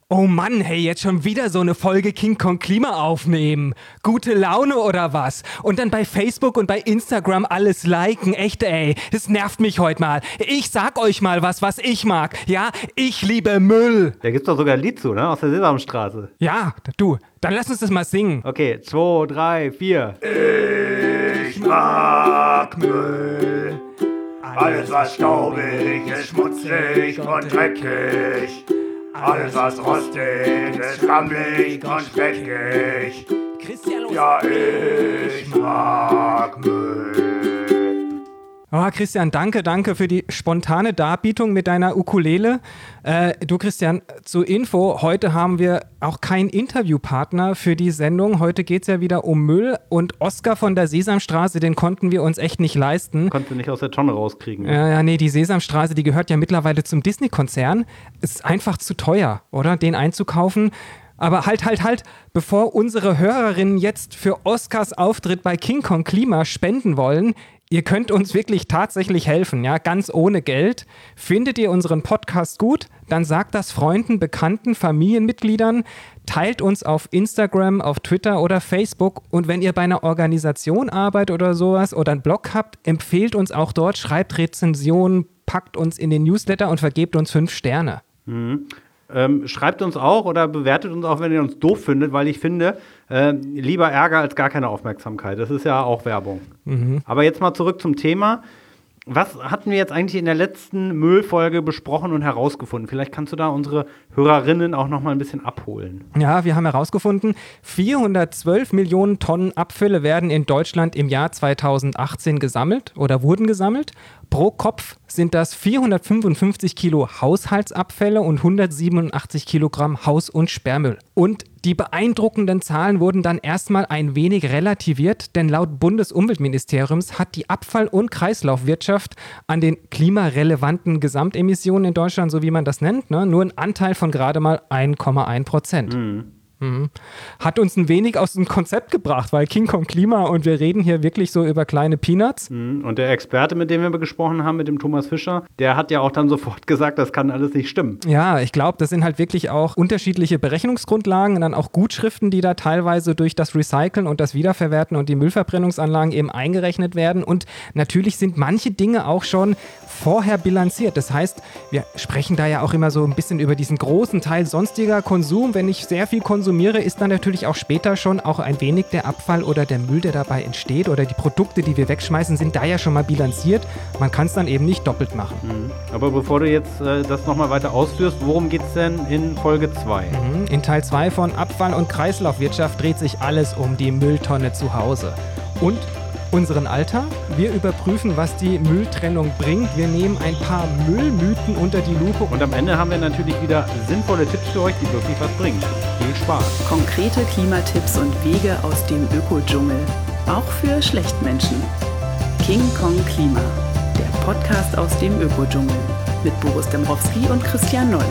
Oh Mann, hey, jetzt schon wieder so eine Folge King Kong Klima aufnehmen. Gute Laune oder was? Und dann bei Facebook und bei Instagram alles liken, echt ey. Das nervt mich heute mal. Ich sag euch mal was ich mag. Ja, ich liebe Müll. Da gibt's doch sogar ein Lied zu, ne? Aus der Sesamstraße. Ja, du, dann lass uns das mal singen. Okay, 2, 3, 4. Ich mag Müll. Alles, was staubig ist, schmutzig und dreckig. Alles, was rostet, ist schwammig und speckig. Ja, ich mag Müll. Oh, Christian, danke für die spontane Darbietung mit deiner Ukulele. Du, Christian, zur Info, heute haben wir auch keinen Interviewpartner für die Sendung. Heute geht es ja wieder um Müll und Oskar von der Sesamstraße, den konnten wir uns echt nicht leisten. Konntest du nicht aus der Tonne rauskriegen. Nee, die Sesamstraße, die gehört ja mittlerweile zum Disney-Konzern. Ist einfach zu teuer, oder? Den einzukaufen. Aber halt, bevor unsere Hörerinnen jetzt für Oskars Auftritt bei King Kong Klima spenden wollen, ihr könnt uns wirklich tatsächlich helfen, ja, ganz ohne Geld. Findet ihr unseren Podcast gut? Dann sagt das Freunden, Bekannten, Familienmitgliedern, teilt uns auf Instagram, auf Twitter oder Facebook und wenn ihr bei einer Organisation arbeitet oder sowas oder einen Blog habt, empfehlt uns auch dort, schreibt Rezensionen, packt uns in den Newsletter und vergebt uns 5 Sterne. Mhm. Schreibt uns auch oder bewertet uns auch, wenn ihr uns doof findet, weil ich finde, lieber Ärger als gar keine Aufmerksamkeit. Das ist ja auch Werbung. Mhm. Aber jetzt mal zurück zum Thema. Was hatten wir jetzt eigentlich in der letzten Müllfolge besprochen und herausgefunden? Vielleicht kannst du da unsere Hörerinnen auch noch mal ein bisschen abholen. Ja, wir haben herausgefunden, 412 Millionen Tonnen Abfälle werden in Deutschland im Jahr 2018 gesammelt oder wurden gesammelt. Pro Kopf sind das 455 Kilo Haushaltsabfälle und 187 Kilogramm Haus- und Sperrmüll. Und die beeindruckenden Zahlen wurden dann erstmal ein wenig relativiert, denn laut Bundesumweltministeriums hat die Abfall- und Kreislaufwirtschaft an den klimarelevanten Gesamtemissionen in Deutschland, so wie man das nennt, nur einen Anteil von gerade mal 1,1%. Hat uns ein wenig aus dem Konzept gebracht, weil King Kong Klima und wir reden hier wirklich so über kleine Peanuts. Und der Experte, mit dem wir gesprochen haben, mit dem Thomas Fischer, der hat ja auch dann sofort gesagt, das kann alles nicht stimmen. Ja, ich glaube, das sind halt wirklich auch unterschiedliche Berechnungsgrundlagen und dann auch Gutschriften, die da teilweise durch das Recyceln und das Wiederverwerten und die Müllverbrennungsanlagen eben eingerechnet werden. Und natürlich sind manche Dinge auch schon vorher bilanziert. Das heißt, wir sprechen da ja auch immer so ein bisschen über diesen großen Teil sonstiger Konsum. Wenn ich sehr viel konsumiere, ist dann natürlich auch später schon auch ein wenig der Abfall oder der Müll, der dabei entsteht oder die Produkte, die wir wegschmeißen, sind da ja schon mal bilanziert. Man kann es dann eben nicht doppelt machen. Aber bevor du jetzt das nochmal weiter ausführst, worum geht es denn in Folge 2? In Teil 2 von Abfall- und Kreislaufwirtschaft dreht sich alles um die Mülltonne zu Hause. Und unseren Alltag. Wir überprüfen, was die Mülltrennung bringt. Wir nehmen ein paar Müllmythen unter die Lupe. Und am Ende haben wir natürlich wieder sinnvolle Tipps für euch, die wirklich was bringen. Viel Spaß. Konkrete Klimatipps und Wege aus dem Ökodschungel. Auch für Schlechtmenschen. King Kong Klima. Der Podcast aus dem Ökodschungel. Mit Boris Dembrowski und Christian Noll.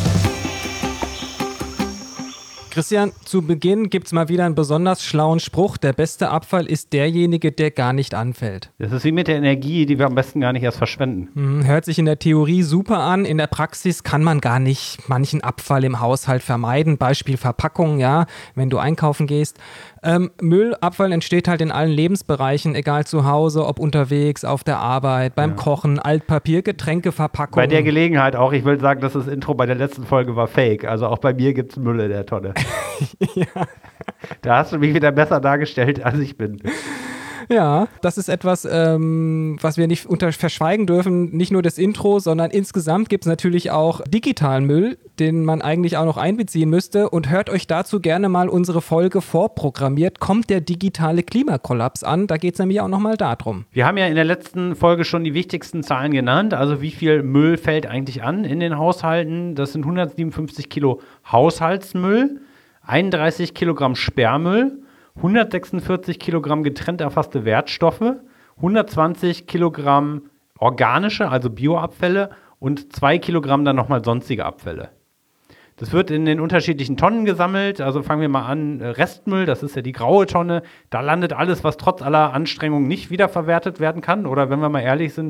Christian, zu Beginn gibt es mal wieder einen besonders schlauen Spruch. Der beste Abfall ist derjenige, der gar nicht anfällt. Das ist wie mit der Energie, die wir am besten gar nicht erst verschwenden. Hört sich in der Theorie super an. In der Praxis kann man gar nicht manchen Abfall im Haushalt vermeiden. Beispiel Verpackung, ja, wenn du einkaufen gehst. Müllabfall entsteht halt in allen Lebensbereichen, egal zu Hause, ob unterwegs, auf der Arbeit, beim Kochen, Altpapier, Getränkeverpackung. Bei der Gelegenheit auch, ich will sagen, dass das Intro bei der letzten Folge war fake. Also auch bei mir gibt es Müll in der Tonne. Ja. Da hast du mich wieder besser dargestellt, als ich bin. Ja, das ist etwas, was wir nicht verschweigen dürfen. Nicht nur das Intro, sondern insgesamt gibt es natürlich auch digitalen Müll, den man eigentlich auch noch einbeziehen müsste. Und hört euch dazu gerne mal unsere Folge vorprogrammiert. Kommt der digitale Klimakollaps an? Da geht es nämlich auch nochmal darum. Wir haben ja in der letzten Folge schon die wichtigsten Zahlen genannt. Also wie viel Müll fällt eigentlich an in den Haushalten? Das sind 157 Kilo Haushaltsmüll, 31 Kilogramm Sperrmüll, 146 Kilogramm getrennt erfasste Wertstoffe, 120 Kilogramm organische, also Bioabfälle und 2 Kilogramm dann nochmal sonstige Abfälle. Das wird in den unterschiedlichen Tonnen gesammelt. Also fangen wir mal an, Restmüll, das ist ja die graue Tonne. Da landet alles, was trotz aller Anstrengungen nicht wiederverwertet werden kann. Oder wenn wir mal ehrlich sind,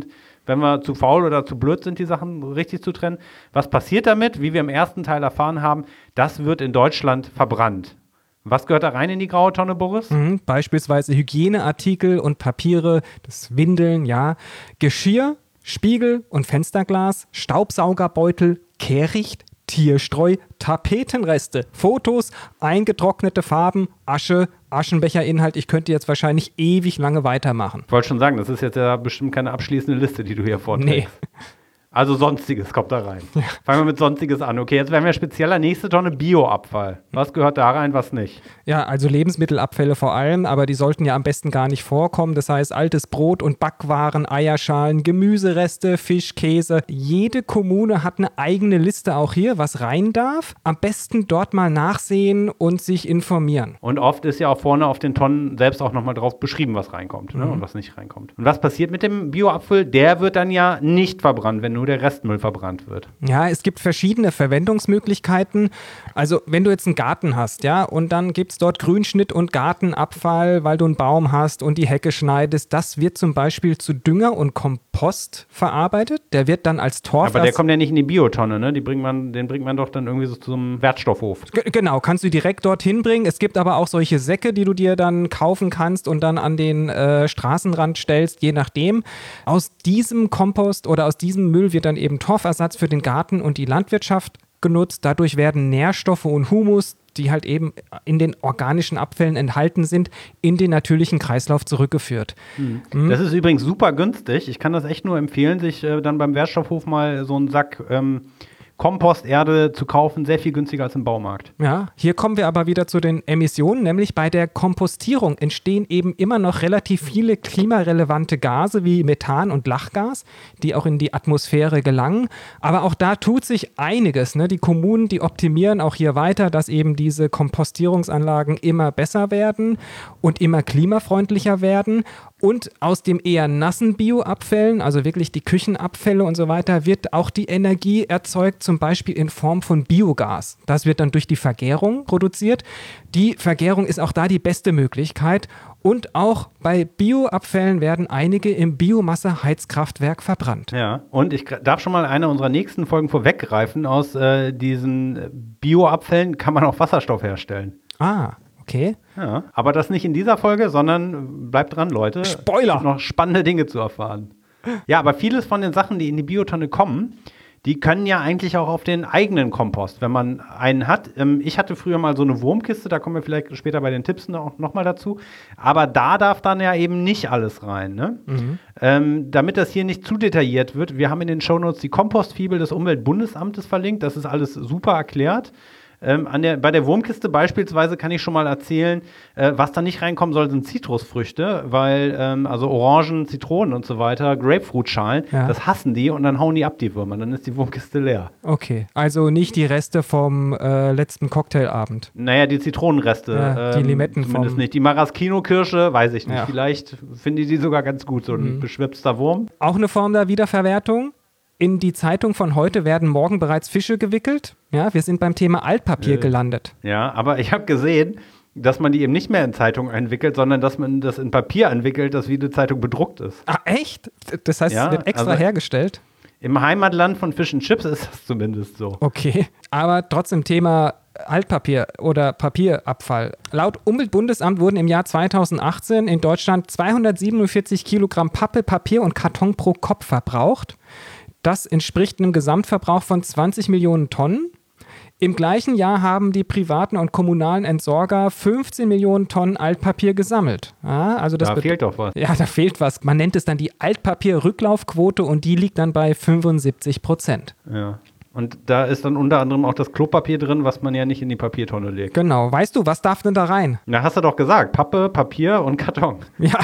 wenn wir zu faul oder zu blöd sind, die Sachen richtig zu trennen. Was passiert damit? Wie wir im ersten Teil erfahren haben, das wird in Deutschland verbrannt. Was gehört da rein in die graue Tonne, Boris? Beispielsweise Hygieneartikel und Papiere, das Windeln, ja, Geschirr, Spiegel und Fensterglas, Staubsaugerbeutel, Kehricht, Tierstreu, Tapetenreste, Fotos, eingetrocknete Farben, Asche, Aschenbecherinhalt. Ich könnte jetzt wahrscheinlich ewig lange weitermachen. Ich wollte schon sagen, das ist jetzt ja bestimmt keine abschließende Liste, die du hier vorträgst. Nee. Also Sonstiges kommt da rein. Ja. Fangen wir mit Sonstiges an. Okay, jetzt werden wir spezieller. Nächste Tonne Bioabfall. Was gehört da rein, was nicht? Ja, also Lebensmittelabfälle vor allem, aber die sollten ja am besten gar nicht vorkommen. Das heißt, altes Brot und Backwaren, Eierschalen, Gemüsereste, Fisch, Käse. Jede Kommune hat eine eigene Liste auch hier, was rein darf. Am besten dort mal nachsehen und sich informieren. Und oft ist ja auch vorne auf den Tonnen selbst auch nochmal drauf beschrieben, was reinkommt, ne? Und was nicht reinkommt. Und was passiert mit dem Bioabfall? Der wird dann ja nicht verbrannt, wenn nur der Restmüll verbrannt wird. Ja, es gibt verschiedene Verwendungsmöglichkeiten. Also wenn du jetzt einen Garten hast, ja, und dann gibt es dort Grünschnitt und Gartenabfall, weil du einen Baum hast und die Hecke schneidest, das wird zum Beispiel zu Dünger und Kompost verarbeitet. Der wird dann als Torf... Aber der kommt ja nicht in die Biotonne, ne? Den bringt man doch dann irgendwie so zum Wertstoffhof. Genau, kannst du direkt dorthin bringen. Es gibt aber auch solche Säcke, die du dir dann kaufen kannst und dann an den Straßenrand stellst, je nachdem. Aus diesem Kompost oder aus diesem Müll wird dann eben Torfersatz für den Garten und die Landwirtschaft genutzt. Dadurch werden Nährstoffe und Humus, die halt eben in den organischen Abfällen enthalten sind, in den natürlichen Kreislauf zurückgeführt. Das ist übrigens super günstig. Ich kann das echt nur empfehlen, sich dann beim Wertstoffhof mal so einen Sack Komposterde zu kaufen, sehr viel günstiger als im Baumarkt. Ja, hier kommen wir aber wieder zu den Emissionen, nämlich bei der Kompostierung entstehen eben immer noch relativ viele klimarelevante Gase wie Methan und Lachgas, die auch in die Atmosphäre gelangen. Aber auch da tut sich einiges, ne? Die Kommunen, die optimieren auch hier weiter, dass eben diese Kompostierungsanlagen immer besser werden und immer klimafreundlicher werden. Und aus dem eher nassen Bioabfällen, also wirklich die Küchenabfälle und so weiter, wird auch die Energie erzeugt, zum Beispiel in Form von Biogas. Das wird dann durch die Vergärung produziert. Die Vergärung ist auch da die beste Möglichkeit. Und auch bei Bioabfällen werden einige im Biomasse-Heizkraftwerk verbrannt. Ja, und ich darf schon mal eine unserer nächsten Folgen vorweggreifen. Aus diesen Bioabfällen kann man auch Wasserstoff herstellen. Ah, okay. Ja, aber das nicht in dieser Folge, sondern bleibt dran, Leute. Spoiler! Es gibt noch spannende Dinge zu erfahren. Ja, aber vieles von den Sachen, die in die Biotonne kommen, die können ja eigentlich auch auf den eigenen Kompost, wenn man einen hat. Ich hatte früher mal so eine Wurmkiste, da kommen wir vielleicht später bei den Tipps noch mal dazu. Aber da darf dann ja eben nicht alles rein, ne? Damit das hier nicht zu detailliert wird, wir haben in den Shownotes die Kompostfibel des Umweltbundesamtes verlinkt. Das ist alles super erklärt. Bei der Wurmkiste beispielsweise kann ich schon mal erzählen, was da nicht reinkommen soll, sind Zitrusfrüchte, weil also Orangen, Zitronen und so weiter, Grapefruitschalen, das hassen die und dann hauen die ab, die Würmer, dann ist die Wurmkiste leer. Okay, also nicht die Reste vom letzten Cocktailabend. Naja, die Zitronenreste. Die Limetten zumindest nicht. Die Maraschino-Kirsche, weiß ich nicht. Ja. Vielleicht finde ich die sogar ganz gut, so ein beschwipster Wurm. Auch eine Form der Wiederverwertung. In die Zeitung von heute werden morgen bereits Fische gewickelt. Ja, wir sind beim Thema Altpapier gelandet. Ja, aber ich habe gesehen, dass man die eben nicht mehr in Zeitung einwickelt, sondern dass man das in Papier einwickelt, das wie eine Zeitung bedruckt ist. Ah, echt? Das heißt, es wird extra hergestellt? Im Heimatland von Fish and Chips ist das zumindest so. Okay, aber trotzdem Thema Altpapier oder Papierabfall. Laut Umweltbundesamt wurden im Jahr 2018 in Deutschland 247 Kilogramm Pappe, Papier und Karton pro Kopf verbraucht. Das entspricht einem Gesamtverbrauch von 20 Millionen Tonnen. Im gleichen Jahr haben die privaten und kommunalen Entsorger 15 Millionen Tonnen Altpapier gesammelt. Ja, also das fehlt doch was. Ja, da fehlt was. Man nennt es dann die Altpapier-Rücklaufquote und die liegt dann bei 75%. Ja. Und da ist dann unter anderem auch das Klopapier drin, was man ja nicht in die Papiertonne legt. Genau. Weißt du, was darf denn da rein? Na, hast du doch gesagt. Pappe, Papier und Karton. Ja.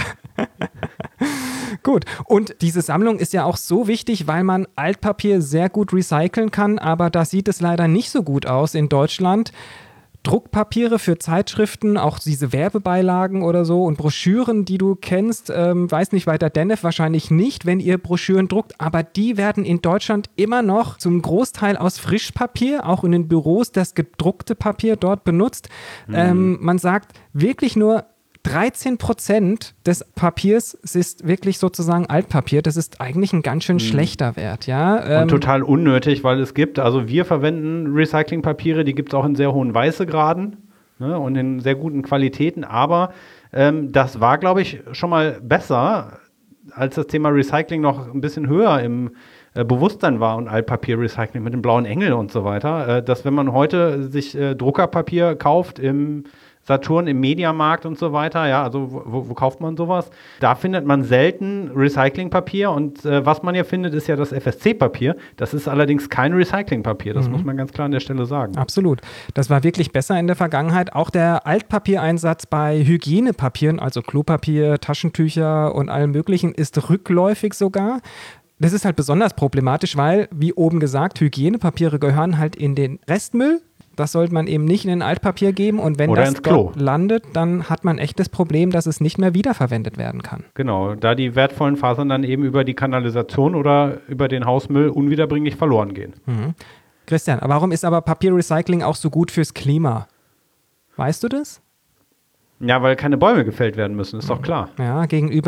Gut. Und diese Sammlung ist ja auch so wichtig, weil man Altpapier sehr gut recyceln kann, aber da sieht es leider nicht so gut aus in Deutschland. Druckpapiere für Zeitschriften, auch diese Werbebeilagen oder so und Broschüren, die du kennst, weiß nicht weiter, Denef wahrscheinlich nicht, wenn ihr Broschüren druckt, aber die werden in Deutschland immer noch zum Großteil aus Frischpapier, auch in den Büros das gedruckte Papier dort benutzt. Man sagt wirklich nur 13% des Papiers ist wirklich sozusagen Altpapier. Das ist eigentlich ein ganz schön schlechter Wert. Ja? Und total unnötig, weil wir verwenden Recyclingpapiere, die gibt es auch in sehr hohen Weißegraden, ne, und in sehr guten Qualitäten. Aber das war, glaube ich, schon mal besser, als das Thema Recycling noch ein bisschen höher im Bewusstsein war und Altpapier-Recycling mit dem blauen Engel und so weiter, dass wenn man heute sich Druckerpapier kauft im Saturn, im Mediamarkt und so weiter, ja, also wo kauft man sowas? Da findet man selten Recyclingpapier und was man ja findet, ist ja das FSC-Papier. Das ist allerdings kein Recyclingpapier, das muss man ganz klar an der Stelle sagen. Absolut. Das war wirklich besser in der Vergangenheit. Auch der Altpapiereinsatz bei Hygienepapieren, also Klopapier, Taschentücher und allem Möglichen, ist rückläufig sogar. Das ist halt besonders problematisch, weil, wie oben gesagt, Hygienepapiere gehören halt in den Restmüll. Das sollte man eben nicht in ein Altpapier geben. Und wenn das dort landet, dann hat man echt das Problem, dass es nicht mehr wiederverwendet werden kann. Genau, da die wertvollen Fasern dann eben über die Kanalisation oder über den Hausmüll unwiederbringlich verloren gehen. Mhm. Christian, warum ist aber Papierrecycling auch so gut fürs Klima? Weißt du das? Ja, weil keine Bäume gefällt werden müssen, ist doch klar. Ja,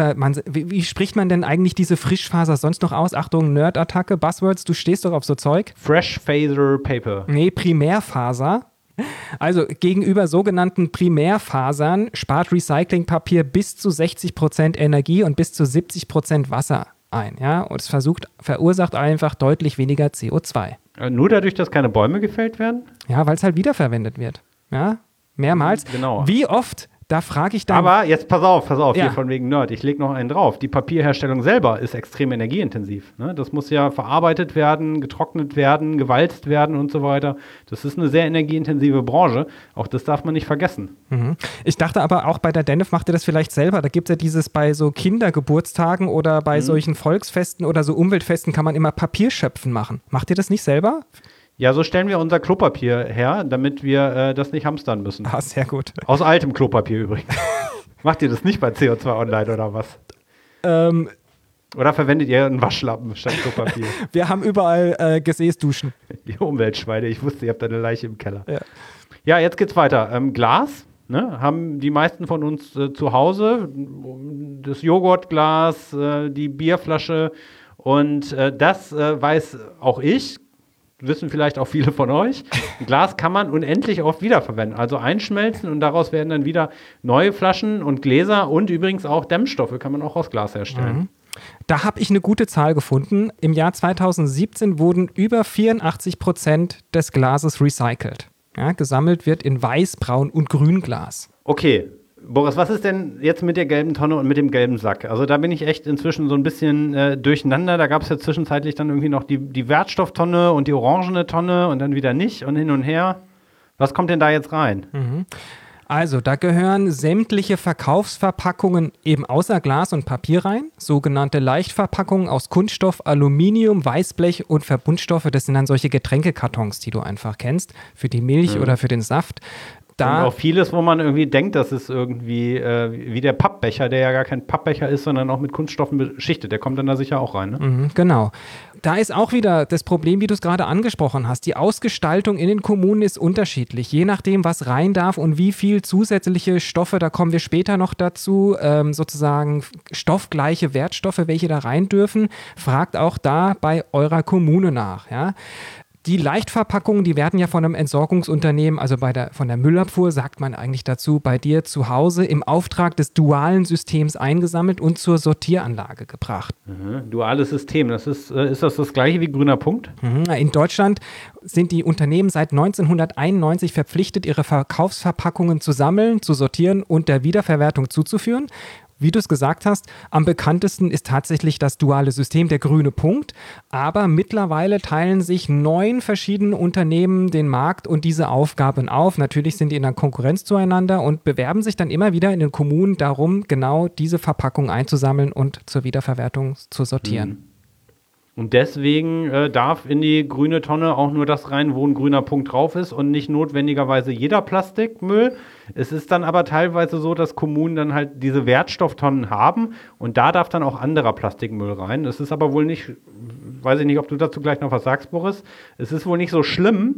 wie spricht man denn eigentlich diese Frischfaser sonst noch aus? Achtung, Nerd-Attacke, Buzzwords, du stehst doch auf so Zeug. Fresh Faser Paper. Nee, Primärfaser. Also gegenüber sogenannten Primärfasern spart Recyclingpapier bis zu 60% Energie und bis zu 70% Wasser ein. Ja? Und es verursacht einfach deutlich weniger CO2. Nur dadurch, dass keine Bäume gefällt werden? Ja, weil es halt wiederverwendet wird. Ja, mehrmals. Genau. Wie oft? Da frage ich dann. Aber jetzt pass auf, Ja. hier von wegen Nerd. Ich lege noch einen drauf. Die Papierherstellung selber ist extrem energieintensiv. Ne? Das muss ja verarbeitet werden, getrocknet werden, gewalzt werden und so weiter. Das ist eine sehr energieintensive Branche. Auch das darf man nicht vergessen. Mhm. Ich dachte aber auch bei der DENF macht ihr das vielleicht selber. Da gibt es ja dieses bei so Kindergeburtstagen oder bei solchen Volksfesten oder so Umweltfesten kann man immer Papierschöpfen machen. Macht ihr das nicht selber? Ja, so stellen wir unser Klopapier her, damit wir das nicht hamstern müssen. Ah, sehr gut. Aus altem Klopapier übrigens. Macht ihr das nicht bei CO2 Online oder was? Oder verwendet ihr einen Waschlappen statt Klopapier? Wir haben überall Gesäßduschen. Die Umweltschweine, ich wusste, ihr habt eine Leiche im Keller. Ja, jetzt geht's weiter. Glas, ne, haben die meisten von uns zu Hause. Das Joghurtglas, die Bierflasche und das weiß auch ich. Wissen vielleicht auch viele von euch. Glas kann man unendlich oft wiederverwenden. Also einschmelzen und daraus werden dann wieder neue Flaschen und Gläser und übrigens auch Dämmstoffe kann man auch aus Glas herstellen. Mhm. Da habe ich eine gute Zahl gefunden. Im Jahr 2017 wurden über 84% des Glases recycelt. Ja, gesammelt wird in Weiß, Braun und Grünglas. Okay, Boris, was ist denn jetzt mit der gelben Tonne und mit dem gelben Sack? Also da bin ich echt inzwischen so ein bisschen durcheinander. Da gab es ja zwischenzeitlich dann irgendwie noch die Wertstofftonne und die orangene Tonne und dann wieder nicht und hin und her. Was kommt denn da jetzt rein? Mhm. Also, da gehören sämtliche Verkaufsverpackungen eben außer Glas und Papier rein. Sogenannte Leichtverpackungen aus Kunststoff, Aluminium, Weißblech und Verbundstoffe. Das sind dann solche Getränkekartons, die du einfach kennst, für die Milch oder für den Saft. Und auch vieles, wo man irgendwie denkt, das ist irgendwie wie der Pappbecher, der ja gar kein Pappbecher ist, sondern auch mit Kunststoffen beschichtet. Der kommt dann da sicher auch rein, ne? Mhm, genau. Da ist auch wieder das Problem, wie du es gerade angesprochen hast. Die Ausgestaltung in den Kommunen ist unterschiedlich, je nachdem, was rein darf und wie viel zusätzliche Stoffe, da kommen wir später noch dazu, sozusagen stoffgleiche Wertstoffe, welche da rein dürfen. Fragt auch da bei eurer Kommune nach, ja. Die Leichtverpackungen, die werden ja von einem Entsorgungsunternehmen, also von der Müllabfuhr, sagt man eigentlich dazu, bei dir zu Hause im Auftrag des dualen Systems eingesammelt und zur Sortieranlage gebracht. Mhm. Duales System, das ist das gleiche wie grüner Punkt? Mhm. In Deutschland sind die Unternehmen seit 1991 verpflichtet, ihre Verkaufsverpackungen zu sammeln, zu sortieren und der Wiederverwertung zuzuführen. Wie du es gesagt hast, am bekanntesten ist tatsächlich das duale System, der grüne Punkt. Aber mittlerweile teilen sich 9 verschiedene Unternehmen den Markt und diese Aufgaben auf. Natürlich sind die in der Konkurrenz zueinander und bewerben sich dann immer wieder in den Kommunen darum, genau diese Verpackung einzusammeln und zur Wiederverwertung zu sortieren. Und deswegen darf in die grüne Tonne auch nur das rein, wo ein grüner Punkt drauf ist und nicht notwendigerweise jeder Plastikmüll. Es ist dann aber teilweise so, dass Kommunen dann halt diese Wertstofftonnen haben und da darf dann auch anderer Plastikmüll rein. Es ist aber wohl nicht, weiß ich nicht, ob du dazu gleich noch was sagst, Boris, es ist wohl nicht so schlimm,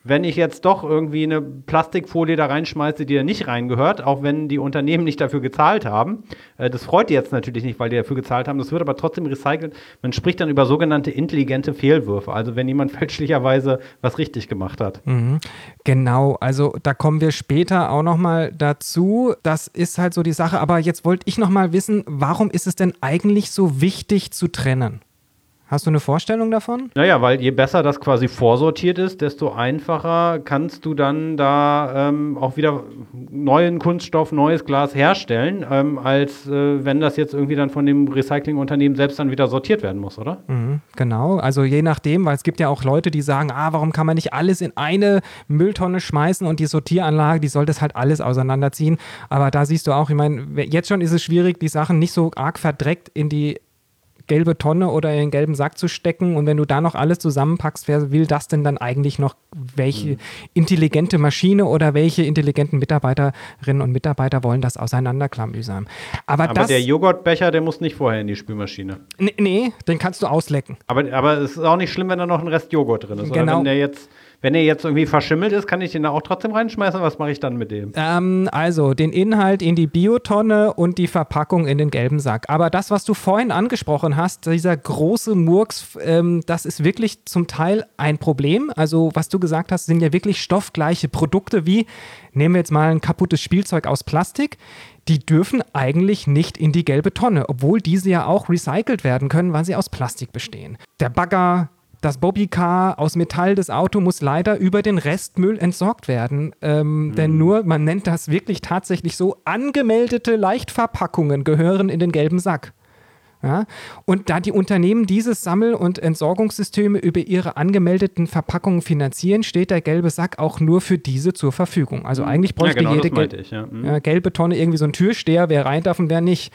wenn ich jetzt doch irgendwie eine Plastikfolie da reinschmeiße, die da nicht reingehört, auch wenn die Unternehmen nicht dafür gezahlt haben. Das freut die jetzt natürlich nicht, weil die dafür gezahlt haben. Das wird aber trotzdem recycelt. Man spricht dann über sogenannte intelligente Fehlwürfe, also wenn jemand fälschlicherweise was richtig gemacht hat. Mhm. Genau, also da kommen wir später auch nochmal dazu. Das ist halt so die Sache. Aber jetzt wollte ich nochmal wissen, warum ist es denn eigentlich so wichtig zu trennen? Hast du eine Vorstellung davon? Naja, weil je besser das quasi vorsortiert ist, desto einfacher kannst du dann da auch wieder neuen Kunststoff, neues Glas herstellen, als wenn das jetzt irgendwie dann von dem Recyclingunternehmen selbst dann wieder sortiert werden muss, oder? Mhm, genau, also je nachdem, weil es gibt ja auch Leute, die sagen, warum kann man nicht alles in eine Mülltonne schmeißen und die Sortieranlage, die soll das halt alles auseinanderziehen. Aber da siehst du auch, ich meine, jetzt schon ist es schwierig, die Sachen nicht so arg verdreckt in die gelbe Tonne oder in den gelben Sack zu stecken und wenn du da noch alles zusammenpackst, wer will das denn dann eigentlich noch, welche intelligente Maschine oder welche intelligenten Mitarbeiterinnen und Mitarbeiter wollen das auseinanderklamüsern. Aber der Joghurtbecher, der muss nicht vorher in die Spülmaschine. Nee, den kannst du auslecken. Aber es ist auch nicht schlimm, wenn da noch ein Rest Joghurt drin ist. Genau. Oder wenn der jetzt irgendwie verschimmelt ist, kann ich den da auch trotzdem reinschmeißen? Was mache ich dann mit dem? Also den Inhalt in die Biotonne und die Verpackung in den gelben Sack. Aber das, was du vorhin angesprochen hast, dieser große Murks, das ist wirklich zum Teil ein Problem. Also was du gesagt hast, sind ja wirklich stoffgleiche Produkte wie, nehmen wir jetzt mal ein kaputtes Spielzeug aus Plastik, die dürfen eigentlich nicht in die gelbe Tonne, obwohl diese ja auch recycelt werden können, weil sie aus Plastik bestehen. Der Bagger, das Bobbycar aus Metall des Auto muss leider über den Restmüll entsorgt werden. Denn man nennt das wirklich tatsächlich so, angemeldete Leichtverpackungen gehören in den gelben Sack. Ja? Und da die Unternehmen dieses Sammel- und Entsorgungssysteme über ihre angemeldeten Verpackungen finanzieren, steht der gelbe Sack auch nur für diese zur Verfügung. Also eigentlich bräuchte jede gelbe Tonne irgendwie so ein Türsteher, wer rein darf und wer nicht.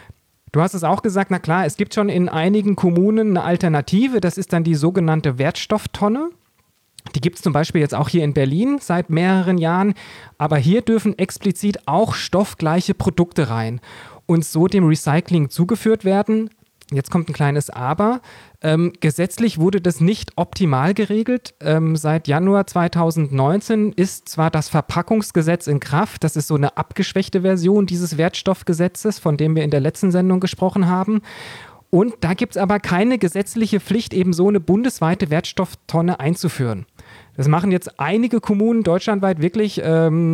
Du hast es auch gesagt, na klar, es gibt schon in einigen Kommunen eine Alternative, das ist dann die sogenannte Wertstofftonne. Die gibt es zum Beispiel jetzt auch hier in Berlin seit mehreren Jahren, aber hier dürfen explizit auch stoffgleiche Produkte rein und so dem Recycling zugeführt werden. Jetzt kommt ein kleines Aber. Gesetzlich wurde das nicht optimal geregelt. Seit Januar 2019 ist zwar das Verpackungsgesetz in Kraft, das ist so eine abgeschwächte Version dieses Wertstoffgesetzes, von dem wir in der letzten Sendung gesprochen haben. Und da gibt es aber keine gesetzliche Pflicht, eben so eine bundesweite Wertstofftonne einzuführen. Das machen jetzt einige Kommunen deutschlandweit wirklich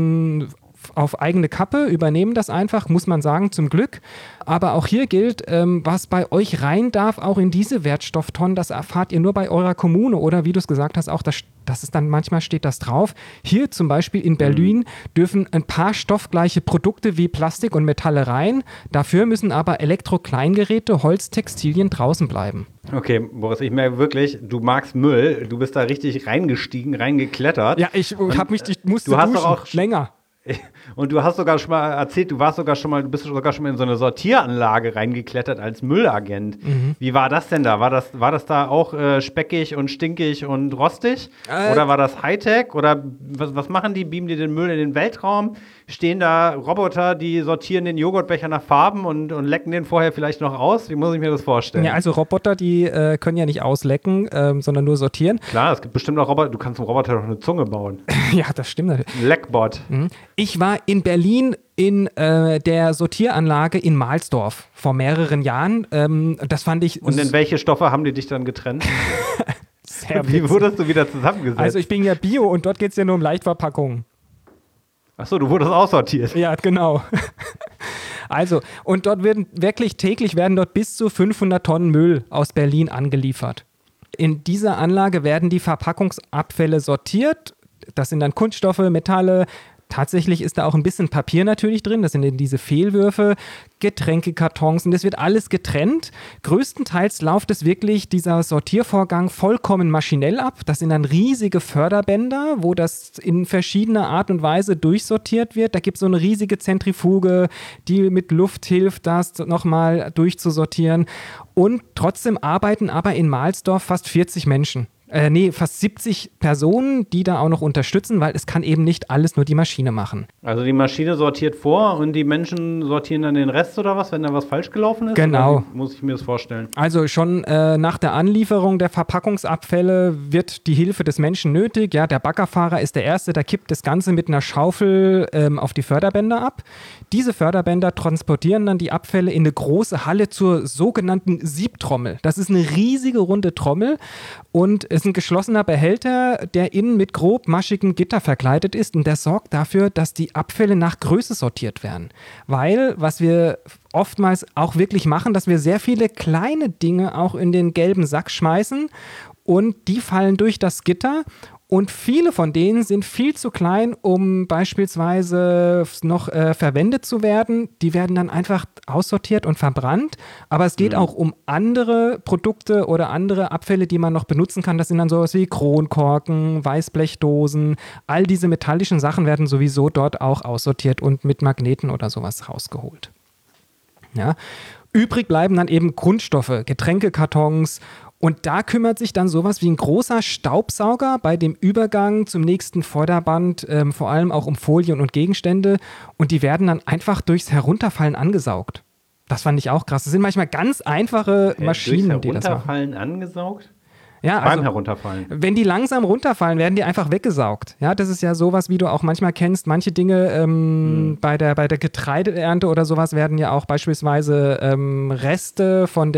auf eigene Kappe, übernehmen das einfach, muss man sagen, zum Glück. Aber auch hier gilt, was bei euch rein darf, auch in diese Wertstofftonnen, das erfahrt ihr nur bei eurer Kommune oder wie du es gesagt hast, auch das ist dann manchmal steht das drauf. Hier zum Beispiel in Berlin dürfen ein paar stoffgleiche Produkte wie Plastik und Metalle rein. Dafür müssen aber Elektrokleingeräte, Holztextilien draußen bleiben. Okay, Boris, ich merke wirklich, du magst Müll. Du bist da richtig reingestiegen, reingeklettert. Ja, ich musste duschen, doch auch länger. Und du hast sogar schon mal erzählt, du bist sogar schon mal in so eine Sortieranlage reingeklettert als Müllagent. Wie war das denn da? War das da auch speckig und stinkig und rostig? Oder war das Hightech? Oder was machen die? Beamen die den Müll in den Weltraum? Stehen da Roboter, die sortieren den Joghurtbecher nach Farben und lecken den vorher vielleicht noch aus? Wie muss ich mir das vorstellen? Ja, also Roboter, die können ja nicht auslecken, sondern nur sortieren. Klar, es gibt bestimmt auch Roboter, du kannst einem Roboter doch eine Zunge bauen. Ja, das stimmt natürlich. Leckbot. Ich war in Berlin in der Sortieranlage in Mahlsdorf vor mehreren Jahren. Das fand ich. Und in welche Stoffe haben die dich dann getrennt? Sehr Wie wurdest du wieder zusammengesetzt? Also ich bin ja Bio und dort geht es ja nur um Leichtverpackungen. Achso, du wurdest aussortiert. Ja, genau. Also, und dort täglich werden dort bis zu 500 Tonnen Müll aus Berlin angeliefert. In dieser Anlage werden die Verpackungsabfälle sortiert. Das sind dann Kunststoffe, Metalle. Tatsächlich ist da auch ein bisschen Papier natürlich drin, das sind eben diese Fehlwürfe, Getränkekartons und das wird alles getrennt. Größtenteils läuft es wirklich, dieser Sortiervorgang, vollkommen maschinell ab. Das sind dann riesige Förderbänder, wo das in verschiedener Art und Weise durchsortiert wird. Da gibt es so eine riesige Zentrifuge, die mit Luft hilft, das nochmal durchzusortieren. Und trotzdem arbeiten aber in Mahlsdorf fast 40 Menschen. Fast 70 Personen, die da auch noch unterstützen, weil es kann eben nicht alles nur die Maschine machen. Also die Maschine sortiert vor und die Menschen sortieren dann den Rest oder was, wenn da was falsch gelaufen ist? Genau. Oder wie muss ich mir das vorstellen? Also schon nach der Anlieferung der Verpackungsabfälle wird die Hilfe des Menschen nötig. Ja, der Baggerfahrer ist der Erste, der kippt das Ganze mit einer Schaufel auf die Förderbänder ab. Diese Förderbänder transportieren dann die Abfälle in eine große Halle zur sogenannten Siebtrommel. Das ist eine riesige runde Trommel und ist ein geschlossener Behälter, der innen mit grob maschigem Gitter verkleidet ist und der sorgt dafür, dass die Abfälle nach Größe sortiert werden. Weil, was wir oftmals auch wirklich machen, dass wir sehr viele kleine Dinge auch in den gelben Sack schmeißen und die fallen durch das Gitter. Und viele von denen sind viel zu klein, um beispielsweise noch verwendet zu werden. Die werden dann einfach aussortiert und verbrannt. Aber es geht auch um andere Produkte oder andere Abfälle, die man noch benutzen kann. Das sind dann sowas wie Kronkorken, Weißblechdosen. All diese metallischen Sachen werden sowieso dort auch aussortiert und mit Magneten oder sowas rausgeholt. Ja. Übrig bleiben dann eben Kunststoffe, Getränkekartons. Und da kümmert sich dann sowas wie ein großer Staubsauger bei dem Übergang zum nächsten Förderband, vor allem auch um Folien und Gegenstände. Und die werden dann einfach durchs Herunterfallen angesaugt. Das fand ich auch krass. Das sind manchmal ganz einfache Maschinen, die das machen. Herunterfallen angesaugt? Ja, Beim also, Herunterfallen. wenn die langsam runterfallen, werden die einfach weggesaugt. Ja, das ist ja sowas, wie du auch manchmal kennst. Manche Dinge bei der Getreideernte oder sowas werden ja auch beispielsweise Reste von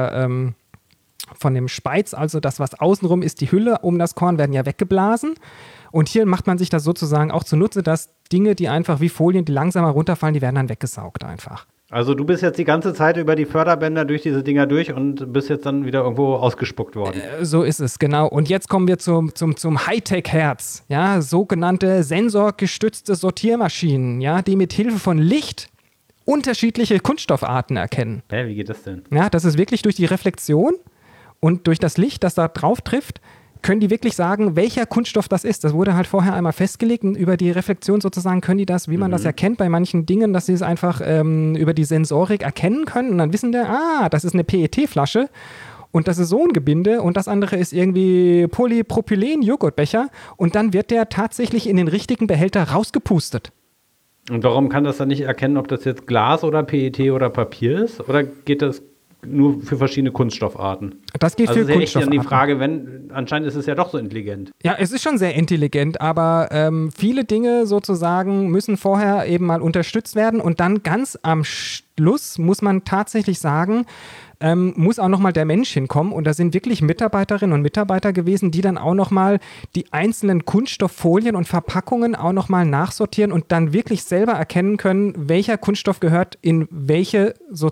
dem Speiz, also das, was außenrum ist, die Hülle um das Korn, werden ja weggeblasen. Und hier macht man sich das sozusagen auch zunutze, dass Dinge, die einfach wie Folien, die langsamer runterfallen, die werden dann weggesaugt einfach. Also du bist jetzt die ganze Zeit über die Förderbänder durch diese Dinger durch und bist jetzt dann wieder irgendwo ausgespuckt worden. So ist es, genau. Und jetzt kommen wir zum Hightech-Herz. Ja, sogenannte sensorgestützte Sortiermaschinen, ja, die mit Hilfe von Licht unterschiedliche Kunststoffarten erkennen. Wie geht das denn? Ja, das ist wirklich durch die Reflexion und durch das Licht, das da drauf trifft, können die wirklich sagen, welcher Kunststoff das ist. Das wurde halt vorher einmal festgelegt und über die Reflexion sozusagen können die das, wie man das erkennt bei manchen Dingen, dass sie es einfach über die Sensorik erkennen können und dann wissen das ist eine PET-Flasche und das ist so ein Gebinde und das andere ist irgendwie Polypropylen-Joghurtbecher und dann wird der tatsächlich in den richtigen Behälter rausgepustet. Und warum kann das dann nicht erkennen, ob das jetzt Glas oder PET oder Papier ist? Oder geht das nur für verschiedene Kunststoffarten? Das geht für Kunststoffarten. Also ist ja echt dann die Frage, anscheinend ist es ja doch so intelligent. Ja, es ist schon sehr intelligent, aber viele Dinge sozusagen müssen vorher eben mal unterstützt werden und dann ganz am Schluss muss man tatsächlich sagen, muss auch nochmal der Mensch hinkommen und da sind wirklich Mitarbeiterinnen und Mitarbeiter gewesen, die dann auch nochmal die einzelnen Kunststofffolien und Verpackungen auch nochmal nachsortieren und dann wirklich selber erkennen können, welcher Kunststoff gehört in welchen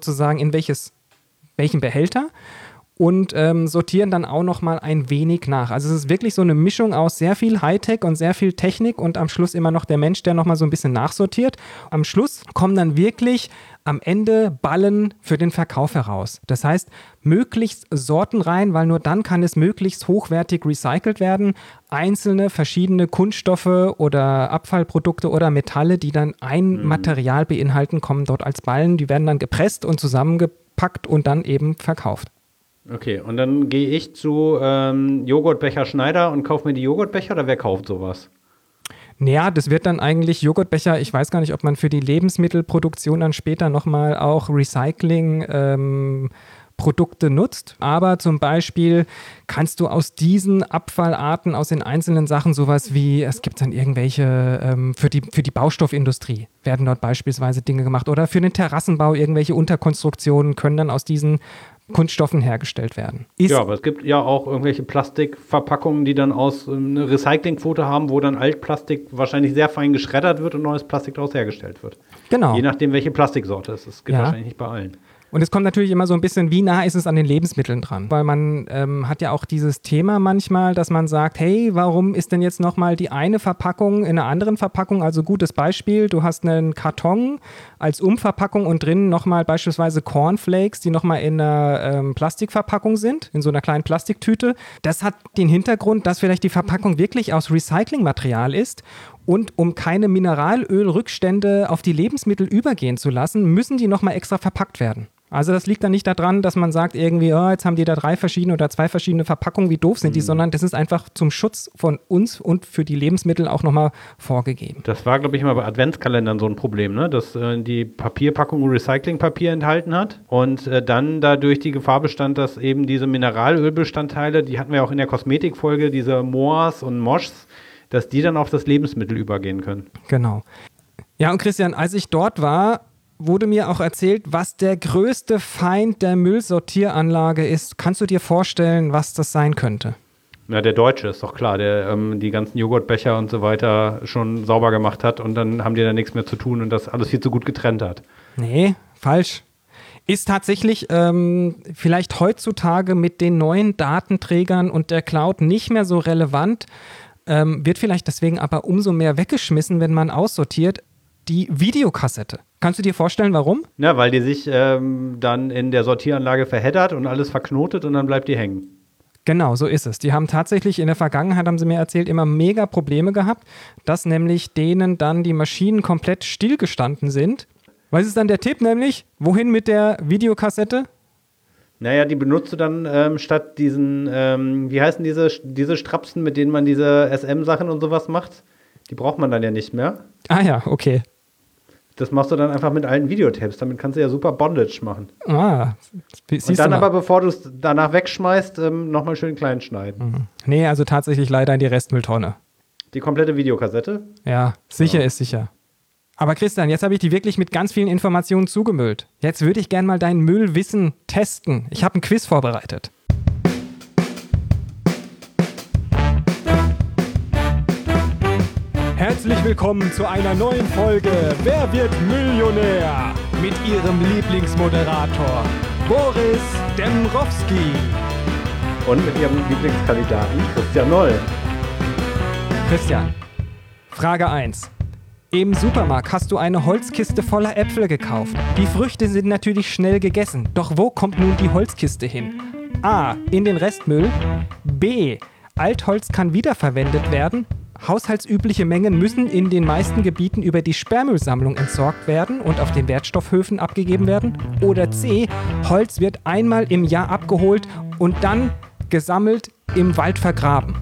Behälter und sortieren dann auch nochmal ein wenig nach. Also es ist wirklich so eine Mischung aus sehr viel Hightech und sehr viel Technik und am Schluss immer noch der Mensch, der nochmal so ein bisschen nachsortiert. Am Schluss kommen dann wirklich am Ende Ballen für den Verkauf heraus. Das heißt, möglichst sortenrein, weil nur dann kann es möglichst hochwertig recycelt werden. Einzelne, verschiedene Kunststoffe oder Abfallprodukte oder Metalle, die dann ein Material beinhalten, kommen dort als Ballen. Die werden dann gepresst und zusammengepackt und dann eben verkauft. Okay, und dann gehe ich zu Joghurtbecher Schneider und kaufe mir die Joghurtbecher oder wer kauft sowas? Naja, das wird dann eigentlich Joghurtbecher, ich weiß gar nicht, ob man für die Lebensmittelproduktion dann später nochmal auch Recycling-Produkte nutzt, aber zum Beispiel kannst du aus diesen Abfallarten, aus den einzelnen Sachen sowas wie, es gibt dann irgendwelche, für die Baustoffindustrie werden dort beispielsweise Dinge gemacht oder für den Terrassenbau irgendwelche Unterkonstruktionen können dann aus diesen Kunststoffen hergestellt werden. Ja, aber es gibt ja auch irgendwelche Plastikverpackungen, die dann aus eine Recyclingquote haben, wo dann Altplastik wahrscheinlich sehr fein geschreddert wird und neues Plastik daraus hergestellt wird. Genau. Je nachdem, welche Plastiksorte es ist. Das geht wahrscheinlich nicht bei allen. Und es kommt natürlich immer so ein bisschen, wie nah ist es an den Lebensmitteln dran? Weil man hat ja auch dieses Thema manchmal, dass man sagt, hey, warum ist denn jetzt nochmal die eine Verpackung in einer anderen Verpackung? Also gutes Beispiel, du hast einen Karton als Umverpackung und drin nochmal beispielsweise Cornflakes, die nochmal in einer Plastikverpackung sind, in so einer kleinen Plastiktüte. Das hat den Hintergrund, dass vielleicht die Verpackung wirklich aus Recyclingmaterial ist Und um keine Mineralölrückstände auf die Lebensmittel übergehen zu lassen, müssen die nochmal extra verpackt werden. Also das liegt dann nicht daran, dass man sagt irgendwie, oh, jetzt haben die da 3 verschiedene oder 2 verschiedene Verpackungen, wie doof sind die, sondern das ist einfach zum Schutz von uns und für die Lebensmittel auch nochmal vorgegeben. Das war, glaube ich, mal bei Adventskalendern so ein Problem, ne? Dass die Papierpackung Recyclingpapier enthalten hat und dann dadurch die Gefahr bestand, dass eben diese Mineralölbestandteile, die hatten wir auch in der Kosmetikfolge, diese Moas und Moschs, dass die dann auf das Lebensmittel übergehen können. Genau. Ja, und Christian, als ich dort war, wurde mir auch erzählt, was der größte Feind der Müllsortieranlage ist. Kannst du dir vorstellen, was das sein könnte? Ja, der Deutsche ist doch klar, der die ganzen Joghurtbecher und so weiter schon sauber gemacht hat und dann haben die da nichts mehr zu tun und das alles viel zu gut getrennt hat. Nee, falsch. Ist tatsächlich vielleicht heutzutage mit den neuen Datenträgern und der Cloud nicht mehr so relevant, wird vielleicht deswegen aber umso mehr weggeschmissen, wenn man aussortiert, die Videokassette. Kannst du dir vorstellen, warum? Ja, weil die sich dann in der Sortieranlage verheddert und alles verknotet und dann bleibt die hängen. Genau, so ist es. Die haben tatsächlich in der Vergangenheit, haben sie mir erzählt, immer mega Probleme gehabt, dass nämlich denen dann die Maschinen komplett stillgestanden sind. Was ist dann der Tipp nämlich? Wohin mit der Videokassette? Naja, die benutzt du dann statt diesen, wie heißen diese Strapsen, mit denen man diese SM-Sachen und sowas macht? Die braucht man dann ja nicht mehr. Ah ja, okay. Das machst du dann einfach mit alten Videotapes. Damit kannst du ja super Bondage machen. Siehst und dann du mal. aber, bevor du es danach wegschmeißt, nochmal schön klein schneiden. Nee, also tatsächlich leider in die Restmülltonne. Die komplette Videokassette? Ja, sicher ist sicher. Aber Christian, jetzt habe ich die wirklich mit ganz vielen Informationen zugemüllt. Jetzt würde ich gerne mal dein Müllwissen testen. Ich habe ein Quiz vorbereitet. Herzlich willkommen zu einer neuen Folge Wer wird Millionär? Mit Ihrem Lieblingsmoderator Boris Dembrowski. Und mit Ihrem Lieblingskandidaten Christian Noll. Christian, Frage 1. Im Supermarkt hast du eine Holzkiste voller Äpfel gekauft. Die Früchte sind natürlich schnell gegessen. Doch wo kommt nun die Holzkiste hin? A. In den Restmüll. B. Altholz kann wiederverwendet werden. Haushaltsübliche Mengen müssen in den meisten Gebieten über die Sperrmüllsammlung entsorgt werden und auf den Wertstoffhöfen abgegeben werden. Oder C. Holz wird einmal im Jahr abgeholt und dann gesammelt im Wald vergraben.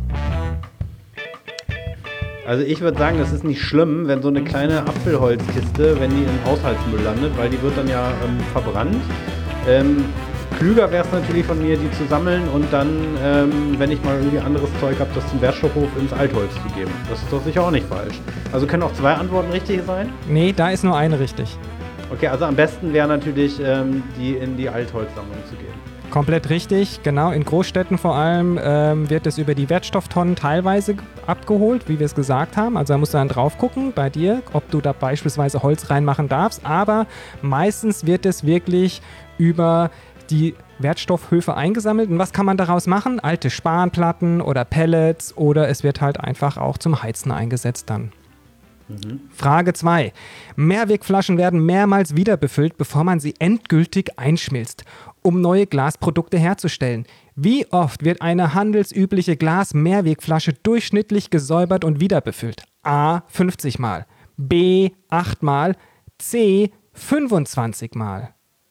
Also ich würde sagen, das ist nicht schlimm, wenn so eine kleine Apfelholzkiste, wenn die im Haushaltsmüll landet, weil die wird dann ja verbrannt. Klüger wäre es natürlich von mir, die zu sammeln und dann, wenn ich mal irgendwie anderes Zeug habe, das zum Wertstoffhof ins Altholz zu geben. Das ist doch sicher auch nicht falsch. Also können auch 2 Antworten richtig sein? Nee, da ist nur eine richtig. Okay, also am besten wäre natürlich, die in die Altholzsammlung zu geben. Komplett richtig, genau. In Großstädten vor allem wird es über die Wertstofftonnen teilweise abgeholt, wie wir es gesagt haben. Also da musst du dann drauf gucken bei dir, ob du da beispielsweise Holz reinmachen darfst. Aber meistens wird es wirklich über die Wertstoffhöfe eingesammelt. Und was kann man daraus machen? Alte Spanplatten oder Pellets oder es wird halt einfach auch zum Heizen eingesetzt dann. Frage 2. Mehrwegflaschen werden mehrmals wieder befüllt, bevor man sie endgültig einschmilzt, um neue Glasprodukte herzustellen. Wie oft wird eine handelsübliche Glas-Mehrwegflasche durchschnittlich gesäubert und wieder befüllt? A. 50 Mal, B. 8 Mal, C. 25 Mal.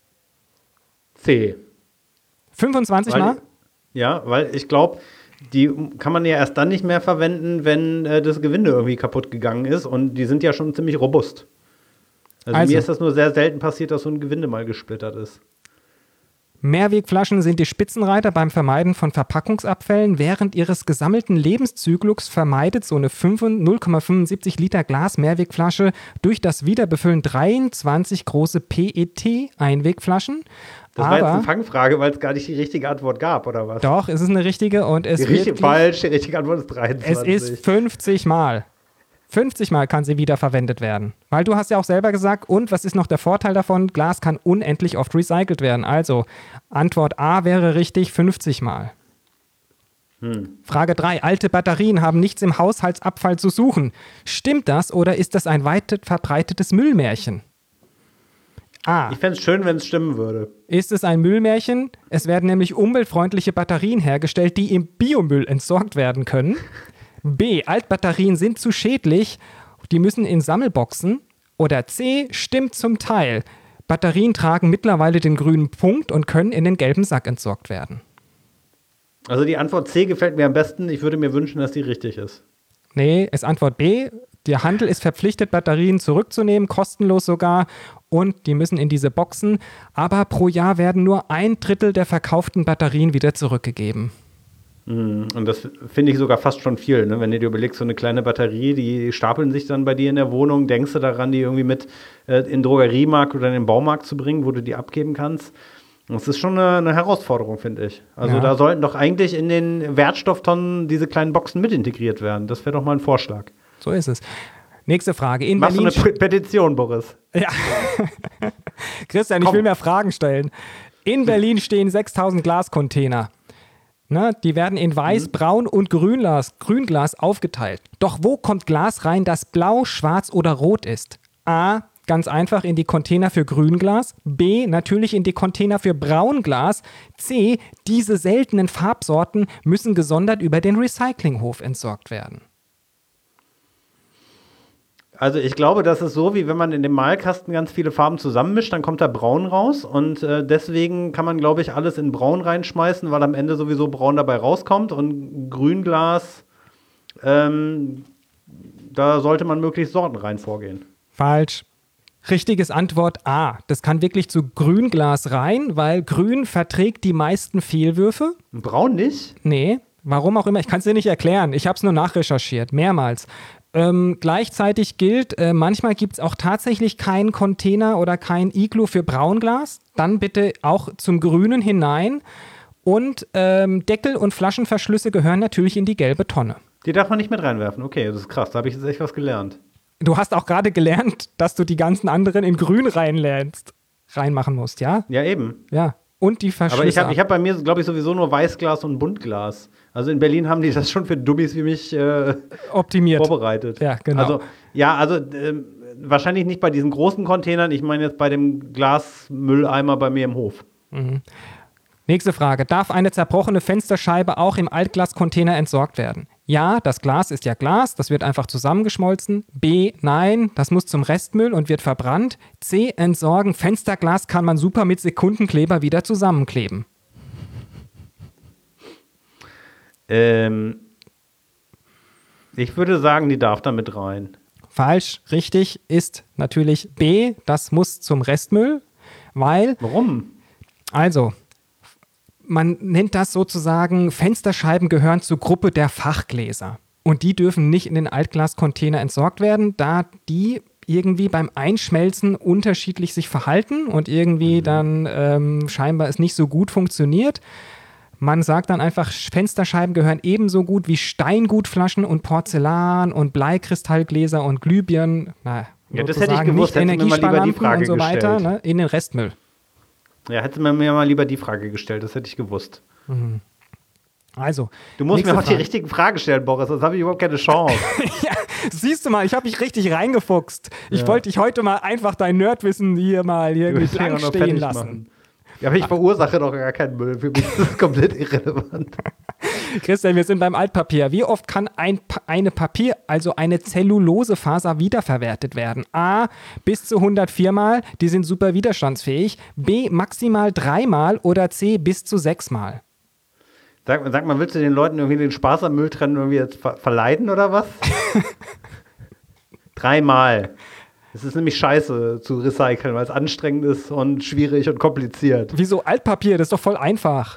C. 25 Mal? Ja, weil ich glaube, die kann man ja erst dann nicht mehr verwenden, wenn das Gewinde irgendwie kaputt gegangen ist und die sind ja schon ziemlich robust. Also mir ist das nur sehr selten passiert, dass so ein Gewinde mal gesplittert ist. Mehrwegflaschen sind die Spitzenreiter beim Vermeiden von Verpackungsabfällen. Während ihres gesammelten Lebenszyklus vermeidet so eine 0,75 Liter Glas-Mehrwegflasche durch das Wiederbefüllen 23 große PET-Einwegflaschen. Das war jetzt eine Fangfrage, weil es gar nicht die richtige Antwort gab, oder was? Doch, es ist eine richtige und es ist falsch, die richtige Antwort ist 23. Es ist 50 Mal. 50 Mal kann sie wiederverwendet werden. Weil du hast ja auch selber gesagt, und was ist noch der Vorteil davon? Glas kann unendlich oft recycelt werden. Also Antwort A wäre richtig, 50 Mal. Frage 3. Alte Batterien haben nichts im Haushaltsabfall zu suchen. Stimmt das oder ist das ein weit verbreitetes Müllmärchen? A. Ich fände es schön, wenn es stimmen würde. Ist es ein Müllmärchen? Es werden nämlich umweltfreundliche Batterien hergestellt, die im Biomüll entsorgt werden können. B. Altbatterien sind zu schädlich die müssen in Sammelboxen. Oder C, stimmt zum Teil. Batterien tragen mittlerweile den grünen Punkt und können in den gelben Sack entsorgt werden. Also die Antwort C gefällt mir am besten. Ich würde mir wünschen, dass die richtig ist. Nee, ist Antwort B. Der Handel ist verpflichtet, Batterien zurückzunehmen, kostenlos sogar. Und die müssen in diese Boxen. Aber pro Jahr werden nur 1/3 der verkauften Batterien wieder zurückgegeben. Und das finde ich sogar fast schon viel, ne? Wenn du dir überlegst, so eine kleine Batterie, die stapeln sich dann bei dir in der Wohnung, denkst du daran, die irgendwie mit in den Drogeriemarkt oder in den Baumarkt zu bringen, wo du die abgeben kannst. Das ist schon eine Herausforderung, finde ich. Also da sollten doch eigentlich in den Wertstofftonnen diese kleinen Boxen mit integriert werden. Das wäre doch mal ein Vorschlag. So ist es. Nächste Frage. Machst du eine Petition, Boris? Ja. Christian, ich will mehr Fragen stellen. In Berlin stehen 6.000 Glascontainer. Na, die werden in Weiß, Braun und Grünglas aufgeteilt. Doch wo kommt Glas rein, das blau, schwarz oder rot ist? A, ganz einfach in die Container für Grünglas. B, natürlich in die Container für Braunglas. C, diese seltenen Farbsorten müssen gesondert über den Recyclinghof entsorgt werden. Also ich glaube, das ist so, wie wenn man in dem Malkasten ganz viele Farben zusammenmischt, dann kommt da Braun raus und deswegen kann man, glaube ich, alles in Braun reinschmeißen, weil am Ende sowieso Braun dabei rauskommt und Grünglas, da sollte man möglichst sortenrein vorgehen. Falsch. Richtiges Antwort A. Das kann wirklich zu Grünglas rein, weil Grün verträgt die meisten Fehlwürfe. Braun nicht? Nee, warum auch immer. Ich kann es dir nicht erklären. Ich habe es nur nachrecherchiert, mehrmals. Gleichzeitig gilt, manchmal gibt es auch tatsächlich keinen Container oder kein Iglu für Braunglas. Dann bitte auch zum Grünen hinein. Und Deckel und Flaschenverschlüsse gehören natürlich in die gelbe Tonne. Die darf man nicht mit reinwerfen. Okay, das ist krass. Da habe ich jetzt echt was gelernt. Du hast auch gerade gelernt, dass du die ganzen anderen in Grün reinmachen musst, ja? Ja, eben. Ja. Und die Verschlüsse. Aber ich hab bei mir, glaube ich, sowieso nur Weißglas und Buntglas. Also in Berlin haben die das schon für Dubis wie mich optimiert. Vorbereitet. Ja, genau. Also wahrscheinlich nicht bei diesen großen Containern. Ich meine jetzt bei dem Glasmülleimer bei mir im Hof. Mhm. Nächste Frage. Darf eine zerbrochene Fensterscheibe auch im Altglascontainer entsorgt werden? Ja, das Glas ist ja Glas, das wird einfach zusammengeschmolzen. B, nein, das muss zum Restmüll und wird verbrannt. C, entsorgen. Fensterglas kann man super mit Sekundenkleber wieder zusammenkleben. Ich würde sagen, die darf da mit rein. Falsch, richtig ist natürlich B, das muss zum Restmüll, weil... Warum? Also, man nennt das sozusagen, Fensterscheiben gehören zur Gruppe der Fachgläser. Und die dürfen nicht in den Altglascontainer entsorgt werden, da die irgendwie beim Einschmelzen unterschiedlich sich verhalten und irgendwie dann scheinbar es nicht so gut funktioniert. Man sagt dann einfach, Fensterscheiben gehören ebenso gut wie Steingutflaschen und Porzellan und Bleikristallgläser und Glühbirnen. Ja, das hätte ich gewusst, hätten wir mal lieber die Frage und so weiter, gestellt. Ne, in den Restmüll. Ja, hätte man mir mal lieber die Frage gestellt, das hätte ich gewusst. Mhm. Also, du musst mir auch die richtigen Fragen stellen, Boris, sonst habe ich überhaupt keine Chance. Ja, siehst du mal, ich habe mich richtig reingefuchst. Ich wollte dich heute mal einfach dein Nerdwissen hier mal blank stehen lassen. Machen. Ja, aber ich verursache doch gar keinen Müll. Für mich ist das komplett irrelevant. Christian, wir sind beim Altpapier. Wie oft kann eine Papier, also eine Zellulosefaser, wiederverwertet werden? A, bis zu 104 Mal, die sind super widerstandsfähig. B, maximal 3 Mal oder C, bis zu 6 Mal. Sag mal, willst du den Leuten irgendwie den Spaß am Mülltrennen irgendwie jetzt verleiden oder was? 3 Mal. Es ist nämlich scheiße zu recyceln, weil es anstrengend ist und schwierig und kompliziert. Wieso Altpapier? Das ist doch voll einfach.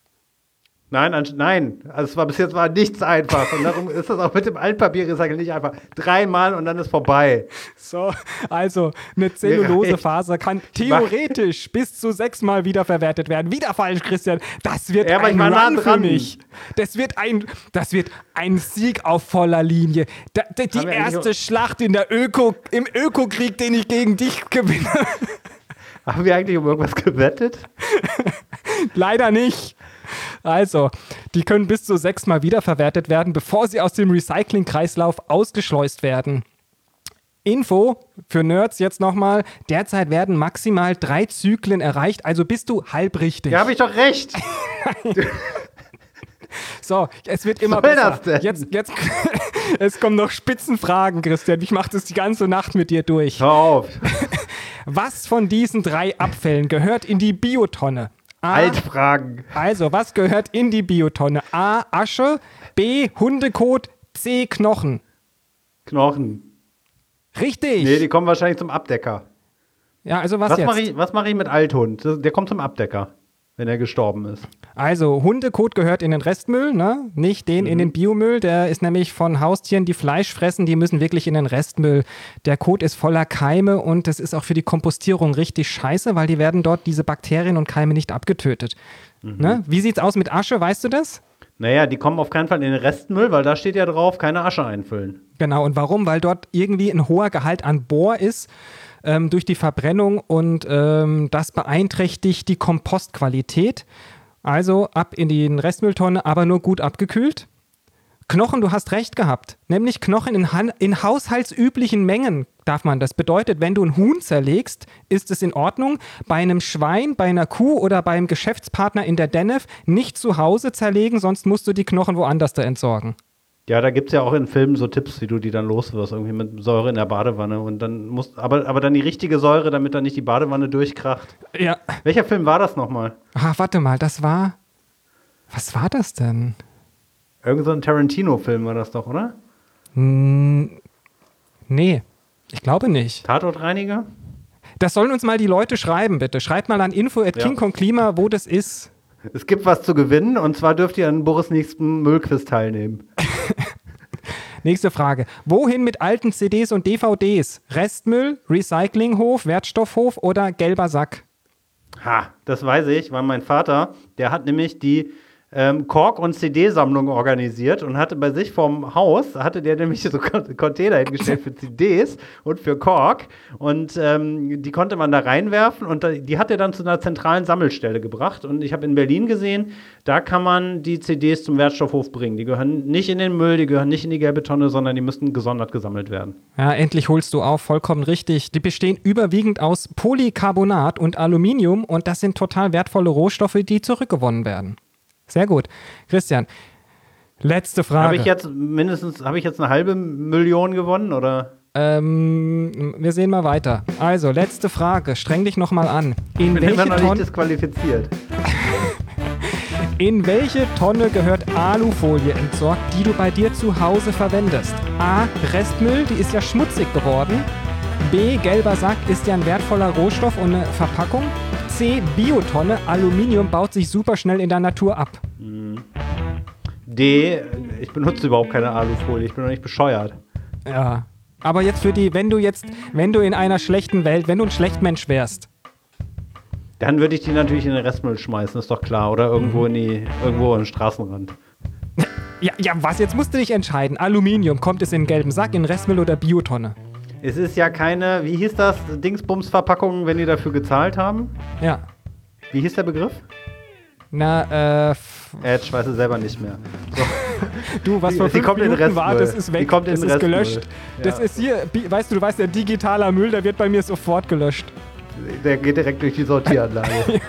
Nein. Also bis jetzt war nichts einfach. Und darum ist das auch mit dem Altpapier-Recyceln nicht einfach. 3 Mal und dann ist vorbei. So, also eine Zellulosefaser kann theoretisch bis zu 6 Mal wiederverwertet werden. Wieder falsch, Christian. Das wird ein Run für mich. Das wird ein Sieg auf voller Linie. Die erste Schlacht im Ökokrieg, den ich gegen dich gewinne. Haben wir eigentlich um irgendwas gewettet? Leider nicht. Also, die können bis zu 6 Mal wiederverwertet werden, bevor sie aus dem Recyclingkreislauf ausgeschleust werden. Info für Nerds jetzt nochmal. Derzeit werden maximal 3 Zyklen erreicht, also bist du halb richtig. Ja, habe ich doch recht. So, es wird immer Was soll besser. das denn? Jetzt es kommen noch Spitzenfragen, Christian. Ich mache das die ganze Nacht mit dir durch. Hör auf. Was von diesen 3 Abfällen gehört in die Biotonne? Altfragen. Also, was gehört in die Biotonne? A. Asche, B. Hundekot, C. Knochen. Knochen. Richtig. Nee, die kommen wahrscheinlich zum Abdecker. Ja, also was jetzt? Was mache ich mit Althund? Der kommt zum Abdecker, wenn er gestorben ist. Also, Hundekot gehört in den Restmüll, ne? Nicht den in den Biomüll. Der ist nämlich von Haustieren, die Fleisch fressen, die müssen wirklich in den Restmüll. Der Kot ist voller Keime und das ist auch für die Kompostierung richtig scheiße, weil die werden dort, diese Bakterien und Keime, nicht abgetötet. Ne? Wie sieht's aus mit Asche, weißt du das? Naja, die kommen auf keinen Fall in den Restmüll, weil da steht ja drauf, keine Asche einfüllen. Genau, und warum? Weil dort irgendwie ein hoher Gehalt an Bohr ist durch die Verbrennung und das beeinträchtigt die Kompostqualität. Also ab in die Restmülltonne, aber nur gut abgekühlt. Knochen, du hast recht gehabt. Nämlich Knochen in haushaltsüblichen Mengen darf man. Das bedeutet, wenn du ein Huhn zerlegst, ist es in Ordnung. Bei einem Schwein, bei einer Kuh oder beim Geschäftspartner in der DENEF nicht zu Hause zerlegen, sonst musst du die Knochen woanders da entsorgen. Ja, da gibt es ja auch in Filmen so Tipps, wie du die dann loswirst, irgendwie mit Säure in der Badewanne. Und dann aber dann die richtige Säure, damit dann nicht die Badewanne durchkracht. Ja. Welcher Film war das nochmal? Warte mal, was war das denn? Irgend so ein Tarantino-Film war das doch, oder? Nee, ich glaube nicht. Tatortreiniger? Das sollen uns mal die Leute schreiben, bitte. Schreibt mal an info@kingkongklima, wo das ist. Es gibt was zu gewinnen, und zwar dürft ihr an Boris' nächsten Müllquiz teilnehmen. Nächste Frage. Wohin mit alten CDs und DVDs? Restmüll, Recyclinghof, Wertstoffhof oder gelber Sack? Das weiß ich, weil mein Vater, der hat nämlich die Kork- und CD-Sammlung organisiert und hatte bei sich vorm Haus, hatte der nämlich so Container hingestellt für CDs und für Kork, und die konnte man da reinwerfen, und die hat er dann zu einer zentralen Sammelstelle gebracht, und ich habe in Berlin gesehen, da kann man die CDs zum Wertstoffhof bringen. Die gehören nicht in den Müll, die gehören nicht in die gelbe Tonne, sondern die müssen gesondert gesammelt werden. Ja, endlich holst du auf, vollkommen richtig. Die bestehen überwiegend aus Polycarbonat und Aluminium, und das sind total wertvolle Rohstoffe, die zurückgewonnen werden. Sehr gut. Christian, letzte Frage. Habe ich jetzt eine halbe Million gewonnen, oder? Wir sehen mal weiter. Also, letzte Frage. Streng dich nochmal an. Ich bin immer noch nicht disqualifiziert. In welche Tonne gehört Alufolie entsorgt, die du bei dir zu Hause verwendest? A. Restmüll, die ist ja schmutzig geworden. B. Gelber Sack ist ja ein wertvoller Rohstoff und eine Verpackung. C. Biotonne, Aluminium baut sich super schnell in der Natur ab. D. Ich benutze überhaupt keine Alufolie, ich bin doch nicht bescheuert. Ja, aber jetzt wenn du in einer schlechten Welt, wenn du ein Schlechtmensch wärst. Dann würde ich die natürlich in den Restmüll schmeißen, ist doch klar. Oder irgendwo in den Straßenrand. Ja, was? Jetzt musst du dich entscheiden. Aluminium, kommt es in den gelben Sack, in den Restmüll oder Biotonne? Es ist ja keine, wie hieß das, Dingsbums-Verpackung, wenn die dafür gezahlt haben? Ja. Wie hieß der Begriff? Ich weiß es selber nicht mehr. So. Du, was vor 5 Minuten war, das ist weg, das ist gelöscht. Ja. Das ist hier, weißt du, der digitaler Müll, der wird bei mir sofort gelöscht. Der geht direkt durch die Sortieranlage.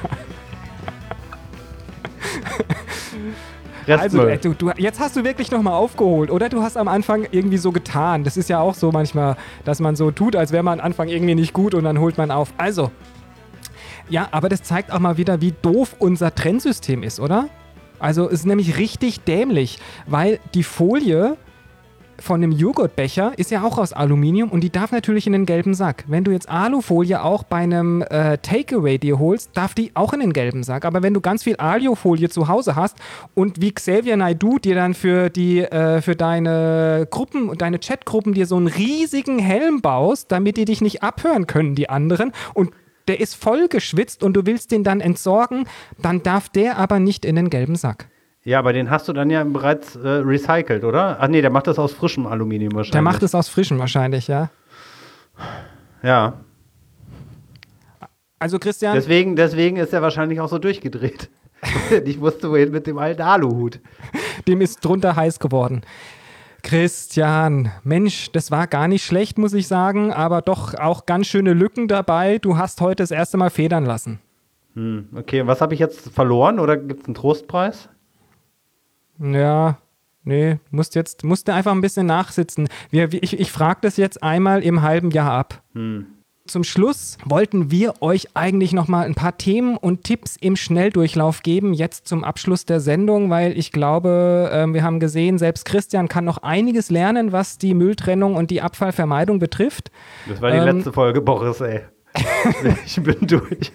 Ja. Also, jetzt hast du wirklich nochmal aufgeholt, oder? Du hast am Anfang irgendwie so getan. Das ist ja auch so manchmal, dass man so tut, als wäre man am Anfang irgendwie nicht gut, und dann holt man auf. Also, ja, aber das zeigt auch mal wieder, wie doof unser Trennsystem ist, oder? Also, es ist nämlich richtig dämlich, weil die Folie von einem Joghurtbecher ist ja auch aus Aluminium, und die darf natürlich in den gelben Sack. Wenn du jetzt Alufolie auch bei einem Takeaway dir holst, darf die auch in den gelben Sack. Aber wenn du ganz viel Alufolie zu Hause hast und wie Xavier Naidoo dir dann für deine Gruppen und deine Chatgruppen dir so einen riesigen Helm baust, damit die dich nicht abhören können, die anderen, und der ist voll geschwitzt und du willst den dann entsorgen, dann darf der aber nicht in den gelben Sack. Ja, aber den hast du dann ja bereits recycelt, oder? Ach nee, der macht das aus frischem Aluminium wahrscheinlich. Der macht es aus frischem wahrscheinlich, ja. Ja. Also Christian... Deswegen ist er wahrscheinlich auch so durchgedreht. Ich wusste, wohin mit dem alten Aluhut. Dem ist drunter heiß geworden. Christian, Mensch, das war gar nicht schlecht, muss ich sagen, aber doch auch ganz schöne Lücken dabei. Du hast heute das erste Mal federn lassen. Okay, was habe ich jetzt verloren, oder gibt es einen Trostpreis? Ja, nee, musst du einfach ein bisschen nachsitzen. Ich frage das jetzt einmal im halben Jahr ab. Zum Schluss wollten wir euch eigentlich nochmal ein paar Themen und Tipps im Schnelldurchlauf geben, jetzt zum Abschluss der Sendung, weil ich glaube, wir haben gesehen, selbst Christian kann noch einiges lernen, was die Mülltrennung und die Abfallvermeidung betrifft. Das war die letzte Folge, Boris, ey. Ich bin durch.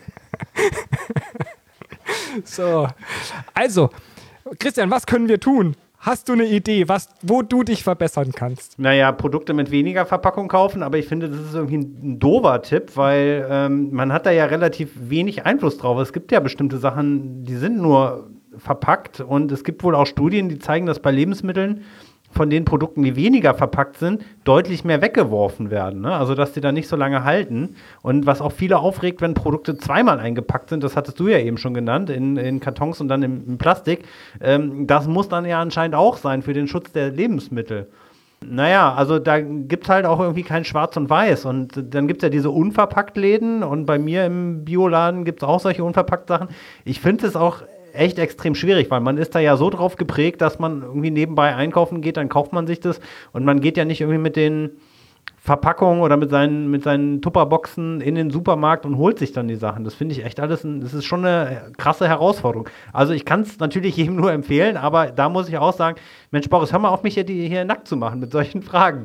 So, also, Christian, was können wir tun? Hast du eine Idee, wo du dich verbessern kannst? Naja, Produkte mit weniger Verpackung kaufen, aber ich finde, das ist irgendwie ein doofer Tipp, weil man hat da ja relativ wenig Einfluss drauf. Es gibt ja bestimmte Sachen, die sind nur verpackt und es gibt wohl auch Studien, die zeigen, dass bei Lebensmitteln von den Produkten, die weniger verpackt sind, deutlich mehr weggeworfen werden. Ne? Also, dass die da nicht so lange halten. Und was auch viele aufregt, wenn Produkte zweimal eingepackt sind, das hattest du ja eben schon genannt, in Kartons und dann in Plastik, das muss dann ja anscheinend auch sein für den Schutz der Lebensmittel. Naja, also da gibt es halt auch irgendwie kein Schwarz und Weiß. Und dann gibt es ja diese Unverpackt-Läden und bei mir im Bioladen gibt es auch solche Unverpackt-Sachen. Ich finde es auch echt extrem schwierig, weil man ist da ja so drauf geprägt, dass man irgendwie nebenbei einkaufen geht, dann kauft man sich das und man geht ja nicht irgendwie mit den Verpackungen oder mit seinen Tupperboxen in den Supermarkt und holt sich dann die Sachen. Das finde ich echt alles, das ist schon eine krasse Herausforderung. Also ich kann es natürlich jedem nur empfehlen, aber da muss ich auch sagen, Mensch Boris, hör mal auf, mich hier nackt zu machen mit solchen Fragen.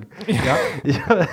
Ja?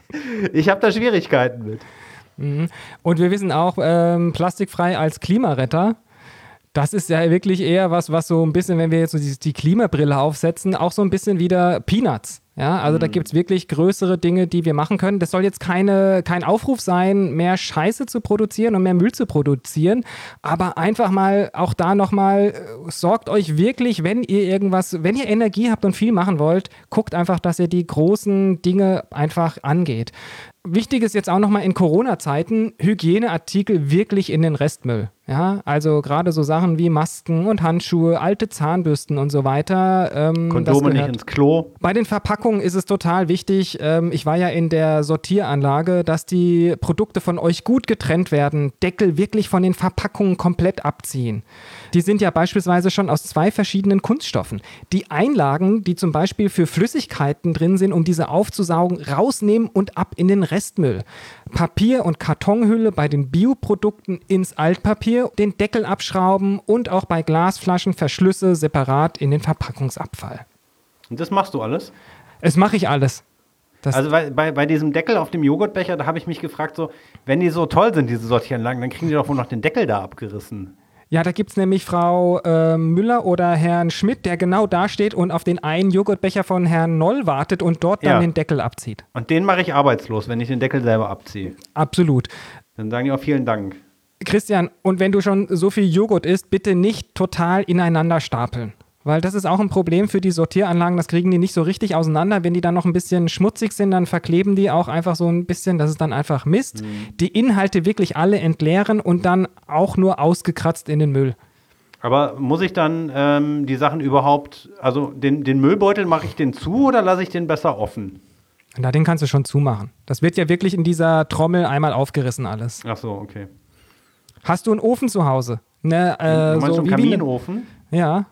Ich habe da Schwierigkeiten mit. Und wir wissen auch, plastikfrei als Klimaretter, das ist ja wirklich eher was so ein bisschen, wenn wir jetzt so die Klimabrille aufsetzen, auch so ein bisschen wieder Peanuts. Ja, also da gibt es wirklich größere Dinge, die wir machen können. Das soll jetzt kein Aufruf sein, mehr Scheiße zu produzieren und mehr Müll zu produzieren, aber einfach mal auch da nochmal, sorgt euch wirklich, wenn ihr Energie habt und viel machen wollt, guckt einfach, dass ihr die großen Dinge einfach angeht. Wichtig ist jetzt auch nochmal in Corona-Zeiten, Hygieneartikel wirklich in den Restmüll. Ja, also gerade so Sachen wie Masken und Handschuhe, alte Zahnbürsten und so weiter. Kondome nicht ins Klo. Bei den Verpackungen ist es total wichtig, ich war ja in der Sortieranlage, dass die Produkte von euch gut getrennt werden, Deckel wirklich von den Verpackungen komplett abziehen. Die sind ja beispielsweise schon aus 2 verschiedenen Kunststoffen. Die Einlagen, die zum Beispiel für Flüssigkeiten drin sind, um diese aufzusaugen, rausnehmen und ab in den Restmüll. Papier- und Kartonhülle bei den Bioprodukten ins Altpapier, den Deckel abschrauben und auch bei Glasflaschen Verschlüsse separat in den Verpackungsabfall. Und das machst du alles? Das mache ich alles. Also bei diesem Deckel auf dem Joghurtbecher, da habe ich mich gefragt, so, wenn die so toll sind, diese Sortieranlagen, dann kriegen die doch wohl noch den Deckel da abgerissen. Ja, da gibt es nämlich Frau Müller oder Herrn Schmidt, der genau da steht und auf den einen Joghurtbecher von Herrn Noll wartet und dort dann den Deckel abzieht. Und den mache ich arbeitslos, wenn ich den Deckel selber abziehe. Absolut. Dann sagen die auch vielen Dank. Christian, und wenn du schon so viel Joghurt isst, bitte nicht total ineinander stapeln. Weil das ist auch ein Problem für die Sortieranlagen, das kriegen die nicht so richtig auseinander. Wenn die dann noch ein bisschen schmutzig sind, dann verkleben die auch einfach so ein bisschen, das ist dann einfach Mist. Die Inhalte wirklich alle entleeren und dann auch nur ausgekratzt in den Müll. Aber muss ich dann die Sachen überhaupt, also den Müllbeutel, mache ich den zu oder lasse ich den besser offen? Na, den kannst du schon zumachen. Das wird ja wirklich in dieser Trommel einmal aufgerissen alles. Ach so, okay. Hast du einen Ofen zu Hause? Ne, du meinst so einen Kaminofen? Ja.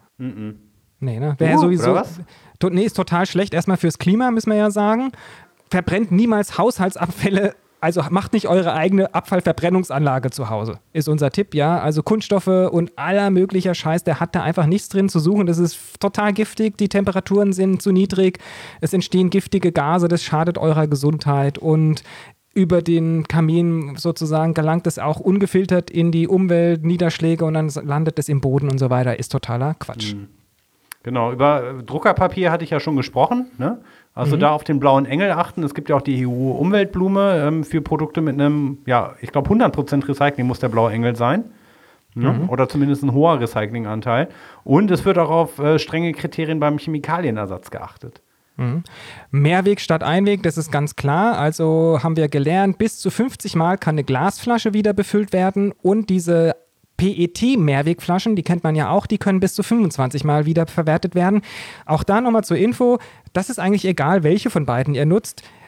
Nee, ne? Wäre sowieso. Oder was? Nee, ist total schlecht. Erstmal fürs Klima, müssen wir ja sagen. Verbrennt niemals Haushaltsabfälle. Also macht nicht eure eigene Abfallverbrennungsanlage zu Hause, ist unser Tipp, ja. Also Kunststoffe und aller möglicher Scheiß, der hat da einfach nichts drin zu suchen. Das ist total giftig, die Temperaturen sind zu niedrig, es entstehen giftige Gase, das schadet eurer Gesundheit und über den Kamin sozusagen gelangt es auch ungefiltert in die Umwelt, Niederschläge und dann landet es im Boden und so weiter. Ist totaler Quatsch. Über Druckerpapier hatte ich ja schon gesprochen, ne? Also da auf den blauen Engel achten. Es gibt ja auch die EU-Umweltblume für Produkte mit einem, ja, ich glaube 100% Recycling muss der blaue Engel sein. Ne? Oder zumindest ein hoher Recyclinganteil. Und es wird auch auf strenge Kriterien beim Chemikalienersatz geachtet. Mehrweg statt Einweg, das ist ganz klar. Also haben wir gelernt, bis zu 50 Mal kann eine Glasflasche wieder befüllt werden und diese PET-Mehrwegflaschen, die kennt man ja auch, die können bis zu 25 Mal wieder verwertet werden. Auch da nochmal zur Info, das ist eigentlich egal, welche von beiden ihr nutzt.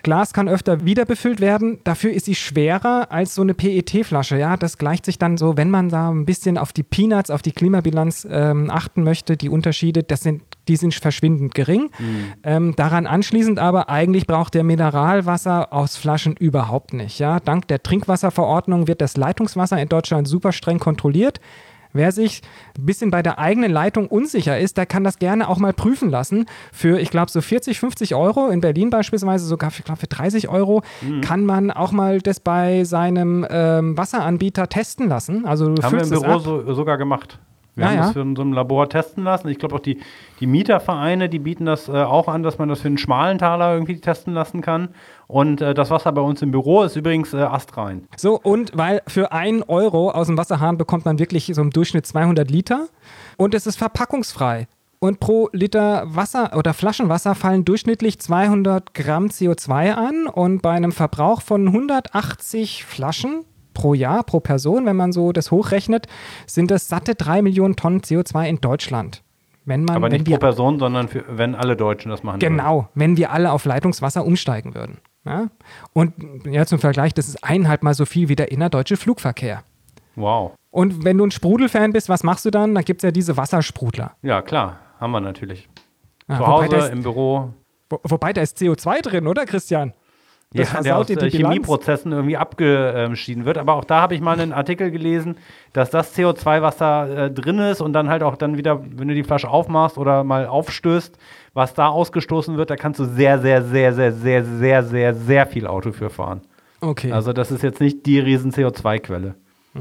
Glas kann öfter wieder befüllt werden. Dafür ist sie schwerer als so eine PET-Flasche. Ja, das gleicht sich dann so, wenn man da ein bisschen auf die Peanuts, auf die Klimabilanz achten möchte, die Unterschiede, die sind verschwindend gering. Daran anschließend aber, eigentlich braucht der Mineralwasser aus Flaschen überhaupt nicht. Ja? Dank der Trinkwasserverordnung wird das Leitungswasser in Deutschland super streng kontrolliert. Wer sich ein bisschen bei der eigenen Leitung unsicher ist, der kann das gerne auch mal prüfen lassen. Für, ich glaube, so 40, 50 Euro, in Berlin beispielsweise sogar für 30 Euro, kann man auch mal das bei seinem Wasseranbieter testen lassen. Also haben wir im Büro sogar gemacht. Wir haben das für in so einem Labor testen lassen. Ich glaube auch die Mietervereine, die bieten das auch an, dass man das für einen schmalen Taler irgendwie testen lassen kann. Und das Wasser bei uns im Büro ist übrigens astrein. So, und weil für 1 Euro aus dem Wasserhahn bekommt man wirklich so im Durchschnitt 200 Liter und es ist verpackungsfrei. Und pro Liter Wasser oder Flaschenwasser fallen durchschnittlich 200 Gramm CO2 an und bei einem Verbrauch von 180 Flaschen pro Jahr, pro Person, wenn man so das hochrechnet, sind das satte 3 Millionen Tonnen CO2 in Deutschland. Aber nicht pro Person, sondern wenn alle Deutschen das machen würden. Genau, wenn wir alle auf Leitungswasser umsteigen würden. Ja? Und ja, zum Vergleich, das ist 1,5 Mal so viel wie der innerdeutsche Flugverkehr. Wow. Und wenn du ein Sprudelfan bist, was machst du dann? Da gibt es ja diese Wassersprudler. Ja, klar, haben wir natürlich. Zu Hause, im Büro. Wobei, da ist CO2 drin, oder Christian? Der aus Chemieprozessen irgendwie abgeschieden wird. Aber auch da habe ich mal einen Artikel gelesen, dass das CO2, was da drin ist und dann halt auch dann wieder, wenn du die Flasche aufmachst oder mal aufstößt, was da ausgestoßen wird, da kannst du sehr, sehr, sehr, sehr, sehr, sehr, sehr, sehr viel Auto für fahren. Okay. Also das ist jetzt nicht die riesen CO2-Quelle.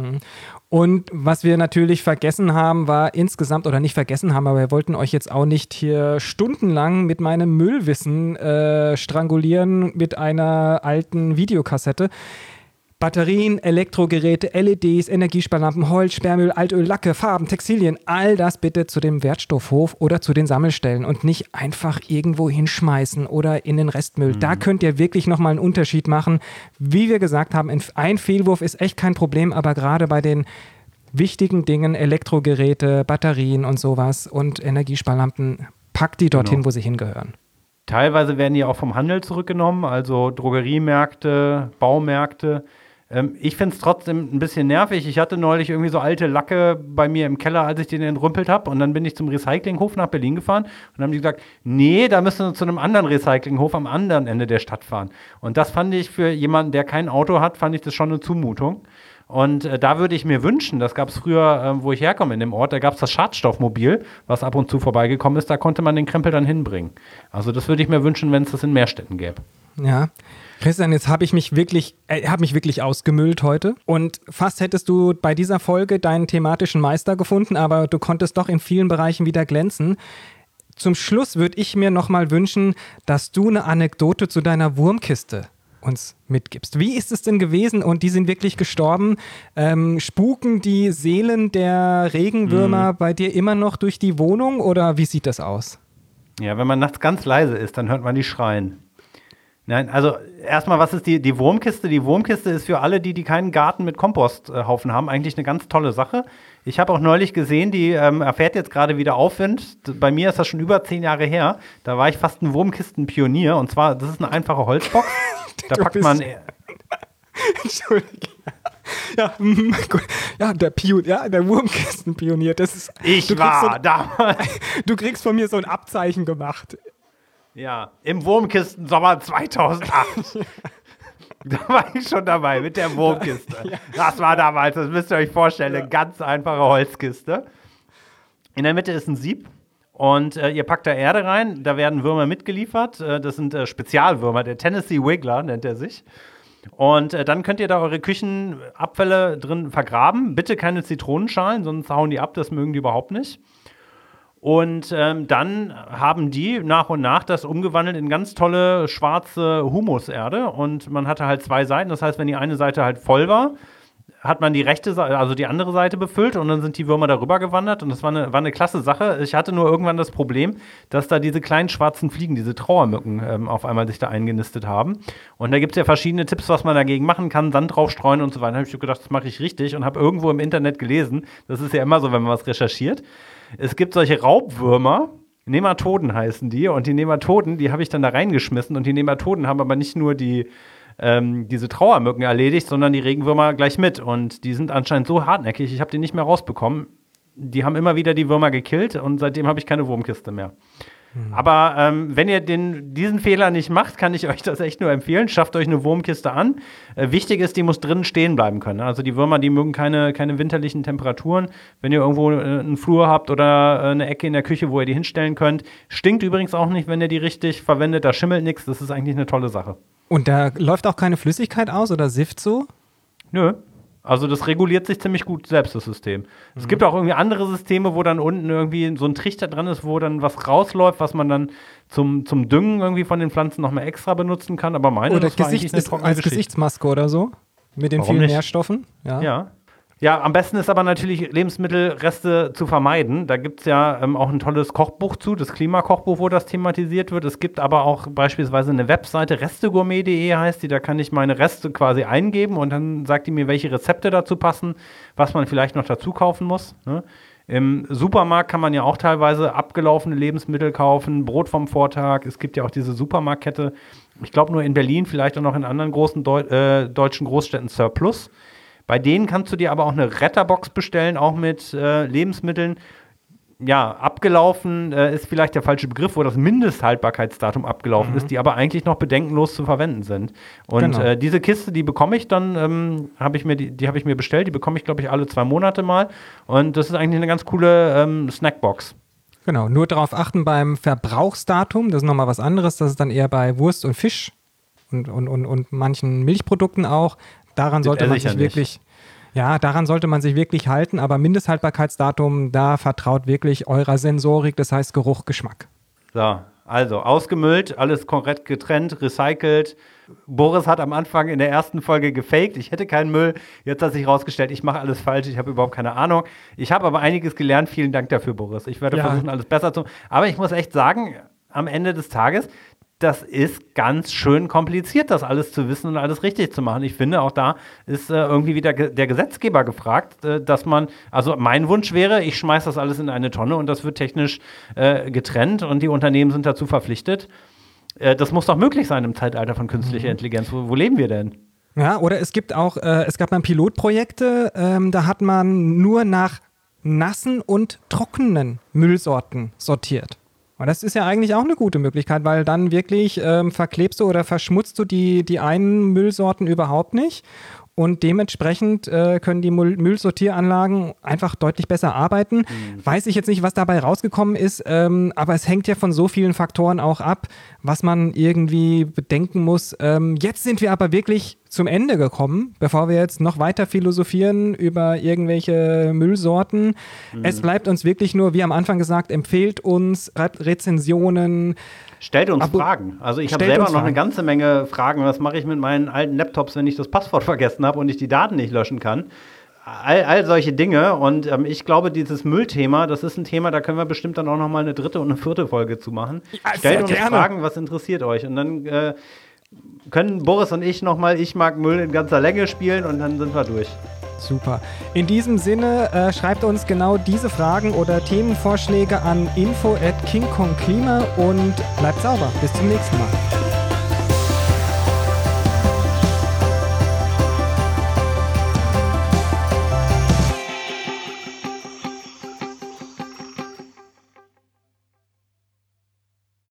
Und was wir natürlich vergessen haben, war insgesamt, oder nicht vergessen haben, aber wir wollten euch jetzt auch nicht hier stundenlang mit meinem Müllwissen strangulieren mit einer alten Videokassette. Batterien, Elektrogeräte, LEDs, Energiesparlampen, Holz, Sperrmüll, Altöl, Lacke, Farben, Textilien, all das bitte zu dem Wertstoffhof oder zu den Sammelstellen und nicht einfach irgendwo hinschmeißen oder in den Restmüll. Da könnt ihr wirklich nochmal einen Unterschied machen. Wie wir gesagt haben, ein Fehlwurf ist echt kein Problem, aber gerade bei den wichtigen Dingen, Elektrogeräte, Batterien und sowas und Energiesparlampen, packt die dorthin, wo sie hingehören. Teilweise werden die auch vom Handel zurückgenommen, also Drogeriemärkte, Baumärkte. Ich finde es trotzdem ein bisschen nervig. Ich hatte neulich irgendwie so alte Lacke bei mir im Keller, als ich den entrümpelt habe. Und dann bin ich zum Recyclinghof nach Berlin gefahren. Und dann haben die gesagt, nee, da müssen wir zu einem anderen Recyclinghof am anderen Ende der Stadt fahren. Und das fand ich für jemanden, der kein Auto hat, fand ich das schon eine Zumutung. Und da würde ich mir wünschen, das gab es früher, wo ich herkomme in dem Ort, da gab es das Schadstoffmobil, was ab und zu vorbeigekommen ist, da konnte man den Krempel dann hinbringen. Also das würde ich mir wünschen, wenn es das in mehr Städten gäbe. Ja, Christian, jetzt habe ich mich wirklich ausgemüllt heute und fast hättest du bei dieser Folge deinen thematischen Meister gefunden, aber du konntest doch in vielen Bereichen wieder glänzen. Zum Schluss würde ich mir nochmal wünschen, dass du eine Anekdote zu deiner Wurmkiste uns mitgibst. Wie ist es denn gewesen? Und die sind wirklich gestorben. Spuken die Seelen der Regenwürmer bei dir immer noch durch die Wohnung oder wie sieht das aus? Ja, wenn man nachts ganz leise ist, dann hört man die schreien. Nein, also erstmal, was ist die Wurmkiste? Die Wurmkiste ist für alle, die keinen Garten mit Komposthaufen haben, eigentlich eine ganz tolle Sache. Ich habe auch neulich gesehen, die erfährt jetzt gerade wieder Aufwind. Bei mir ist das schon über 10 Jahre her. Da war ich fast ein Wurmkistenpionier. Und zwar, das ist eine einfache Holzbox. Da packt man... Entschuldige. Ja, der Wurmkistenpionier. Das ist. Du kriegst von mir so ein Abzeichen gemacht. Ja, im Wurmkistensommer 2008. Da war ich schon dabei mit der Wurmkiste. Ja. Das war damals, das müsst ihr euch vorstellen, eine ganz einfache Holzkiste. In der Mitte ist ein Sieb und ihr packt da Erde rein. Da werden Würmer mitgeliefert. Das sind Spezialwürmer. Der Tennessee Wiggler nennt er sich. Und dann könnt ihr da eure Küchenabfälle drin vergraben. Bitte keine Zitronenschalen, sonst hauen die ab. Das mögen die überhaupt nicht. Und dann haben die nach und nach das umgewandelt in ganz tolle schwarze Humuserde. Und man hatte halt 2 Seiten. Das heißt, wenn die eine Seite halt voll war, hat man die rechte Seite, also die andere Seite befüllt und dann sind die Würmer darüber gewandert. Und das war eine klasse Sache. Ich hatte nur irgendwann das Problem, dass da diese kleinen schwarzen Fliegen, diese Trauermücken auf einmal sich da eingenistet haben. Und da gibt es ja verschiedene Tipps, was man dagegen machen kann. Sand drauf streuen und so weiter. Da habe ich gedacht, das mache ich richtig und habe irgendwo im Internet gelesen. Das ist ja immer so, wenn man was recherchiert. Es gibt solche Raubwürmer, Nematoden heißen die. Und die Nematoden, die habe ich dann da reingeschmissen. Und die Nematoden haben aber nicht nur diese Trauermücken erledigt, sondern die Regenwürmer gleich mit. Und die sind anscheinend so hartnäckig, ich habe die nicht mehr rausbekommen. Die haben immer wieder die Würmer gekillt und seitdem habe ich keine Wurmkiste mehr. Aber wenn ihr diesen Fehler nicht macht, kann ich euch das echt nur empfehlen. Schafft euch eine Wurmkiste an. Wichtig ist, die muss drinnen stehen bleiben können. Also die Würmer, die mögen keine winterlichen Temperaturen. Wenn ihr irgendwo einen Flur habt oder eine Ecke in der Küche, wo ihr die hinstellen könnt. Stinkt übrigens auch nicht, wenn ihr die richtig verwendet. Da schimmelt nichts. Das ist eigentlich eine tolle Sache. Und da läuft auch keine Flüssigkeit aus oder sifft so? Nö. Also das reguliert sich ziemlich gut selbst, das System. Es gibt auch irgendwie andere Systeme, wo dann unten irgendwie so ein Trichter dran ist, wo dann was rausläuft, was man dann zum Düngen irgendwie von den Pflanzen nochmal extra benutzen kann. Aber meine, oder das war eigentlich eine trockene als Geschichte. Gesichtsmaske oder so? Mit den Warum vielen nicht? Nährstoffen? Ja, am besten ist aber natürlich, Lebensmittelreste zu vermeiden. Da gibt es ja auch ein tolles Kochbuch zu, das Klimakochbuch, wo das thematisiert wird. Es gibt aber auch beispielsweise eine Webseite, restegourmet.de heißt die, da kann ich meine Reste quasi eingeben und dann sagt die mir, welche Rezepte dazu passen, was man vielleicht noch dazu kaufen muss. Ne? Im Supermarkt kann man ja auch teilweise abgelaufene Lebensmittel kaufen, Brot vom Vortag. Es gibt ja auch diese Supermarktkette, ich glaube nur in Berlin, vielleicht auch noch in anderen großen deutschen Großstädten Surplus. Bei denen kannst du dir aber auch eine Retterbox bestellen, auch mit Lebensmitteln. Ja, abgelaufen ist vielleicht der falsche Begriff, wo das Mindesthaltbarkeitsdatum abgelaufen ist, die aber eigentlich noch bedenkenlos zu verwenden sind. Und Genau. diese Kiste, die bekomme ich dann, habe ich mir bestellt, die bekomme ich, glaube ich, alle 2 Monate mal. Und das ist eigentlich eine ganz coole Snackbox. Genau, nur darauf achten beim Verbrauchsdatum, das ist nochmal was anderes, das ist dann eher bei Wurst und Fisch und manchen Milchprodukten auch. Daran sollte man sich wirklich, daran sollte man sich wirklich halten, aber Mindesthaltbarkeitsdatum, da vertraut wirklich eurer Sensorik, das heißt Geruch, Geschmack. So, also ausgemüllt, alles korrekt getrennt, recycelt. Boris hat am Anfang in der ersten Folge gefaked, ich hätte keinen Müll. Jetzt hat sich herausgestellt, ich mache alles falsch, ich habe überhaupt keine Ahnung. Ich habe aber einiges gelernt, vielen Dank dafür, Boris. Ich werde versuchen, alles besser zu machen. Aber ich muss echt sagen, am Ende des Tages, das ist ganz schön kompliziert, das alles zu wissen und alles richtig zu machen. Ich finde, auch da ist irgendwie wieder der Gesetzgeber gefragt, dass man, also mein Wunsch wäre, ich schmeiße das alles in eine Tonne und das wird technisch getrennt und die Unternehmen sind dazu verpflichtet. Das muss doch möglich sein im Zeitalter von künstlicher Intelligenz. Wo leben wir denn? Ja, oder es gab mal Pilotprojekte, da hat man nur nach nassen und trockenen Müllsorten sortiert. Und das ist ja eigentlich auch eine gute Möglichkeit, weil dann wirklich verklebst du oder verschmutzt du die einen Müllsorten überhaupt nicht. Und dementsprechend können die Müllsortieranlagen einfach deutlich besser arbeiten. Weiß ich jetzt nicht, was dabei rausgekommen ist, aber es hängt ja von so vielen Faktoren auch ab, was man irgendwie bedenken muss. Jetzt sind wir aber wirklich zum Ende gekommen, bevor wir jetzt noch weiter philosophieren über irgendwelche Müllsorten. Es bleibt uns wirklich nur, wie am Anfang gesagt, empfehlt uns, schreibt Rezensionen. Stellt uns Fragen. Also ich habe selber noch eine ganze Menge Fragen. Was mache ich mit meinen alten Laptops, wenn ich das Passwort vergessen habe und ich die Daten nicht löschen kann? All solche Dinge. Und ich glaube, dieses Müllthema, das ist ein Thema, da können wir bestimmt dann auch noch mal eine 3. und eine 4. Folge zu machen. Ja, stellt uns Fragen, was interessiert euch? Und dann können Boris und ich nochmal Ich mag Müll in ganzer Länge spielen und dann sind wir durch. Super. In diesem Sinne, schreibt uns genau diese Fragen oder Themenvorschläge an info@kingkongklima und bleibt sauber. Bis zum nächsten Mal.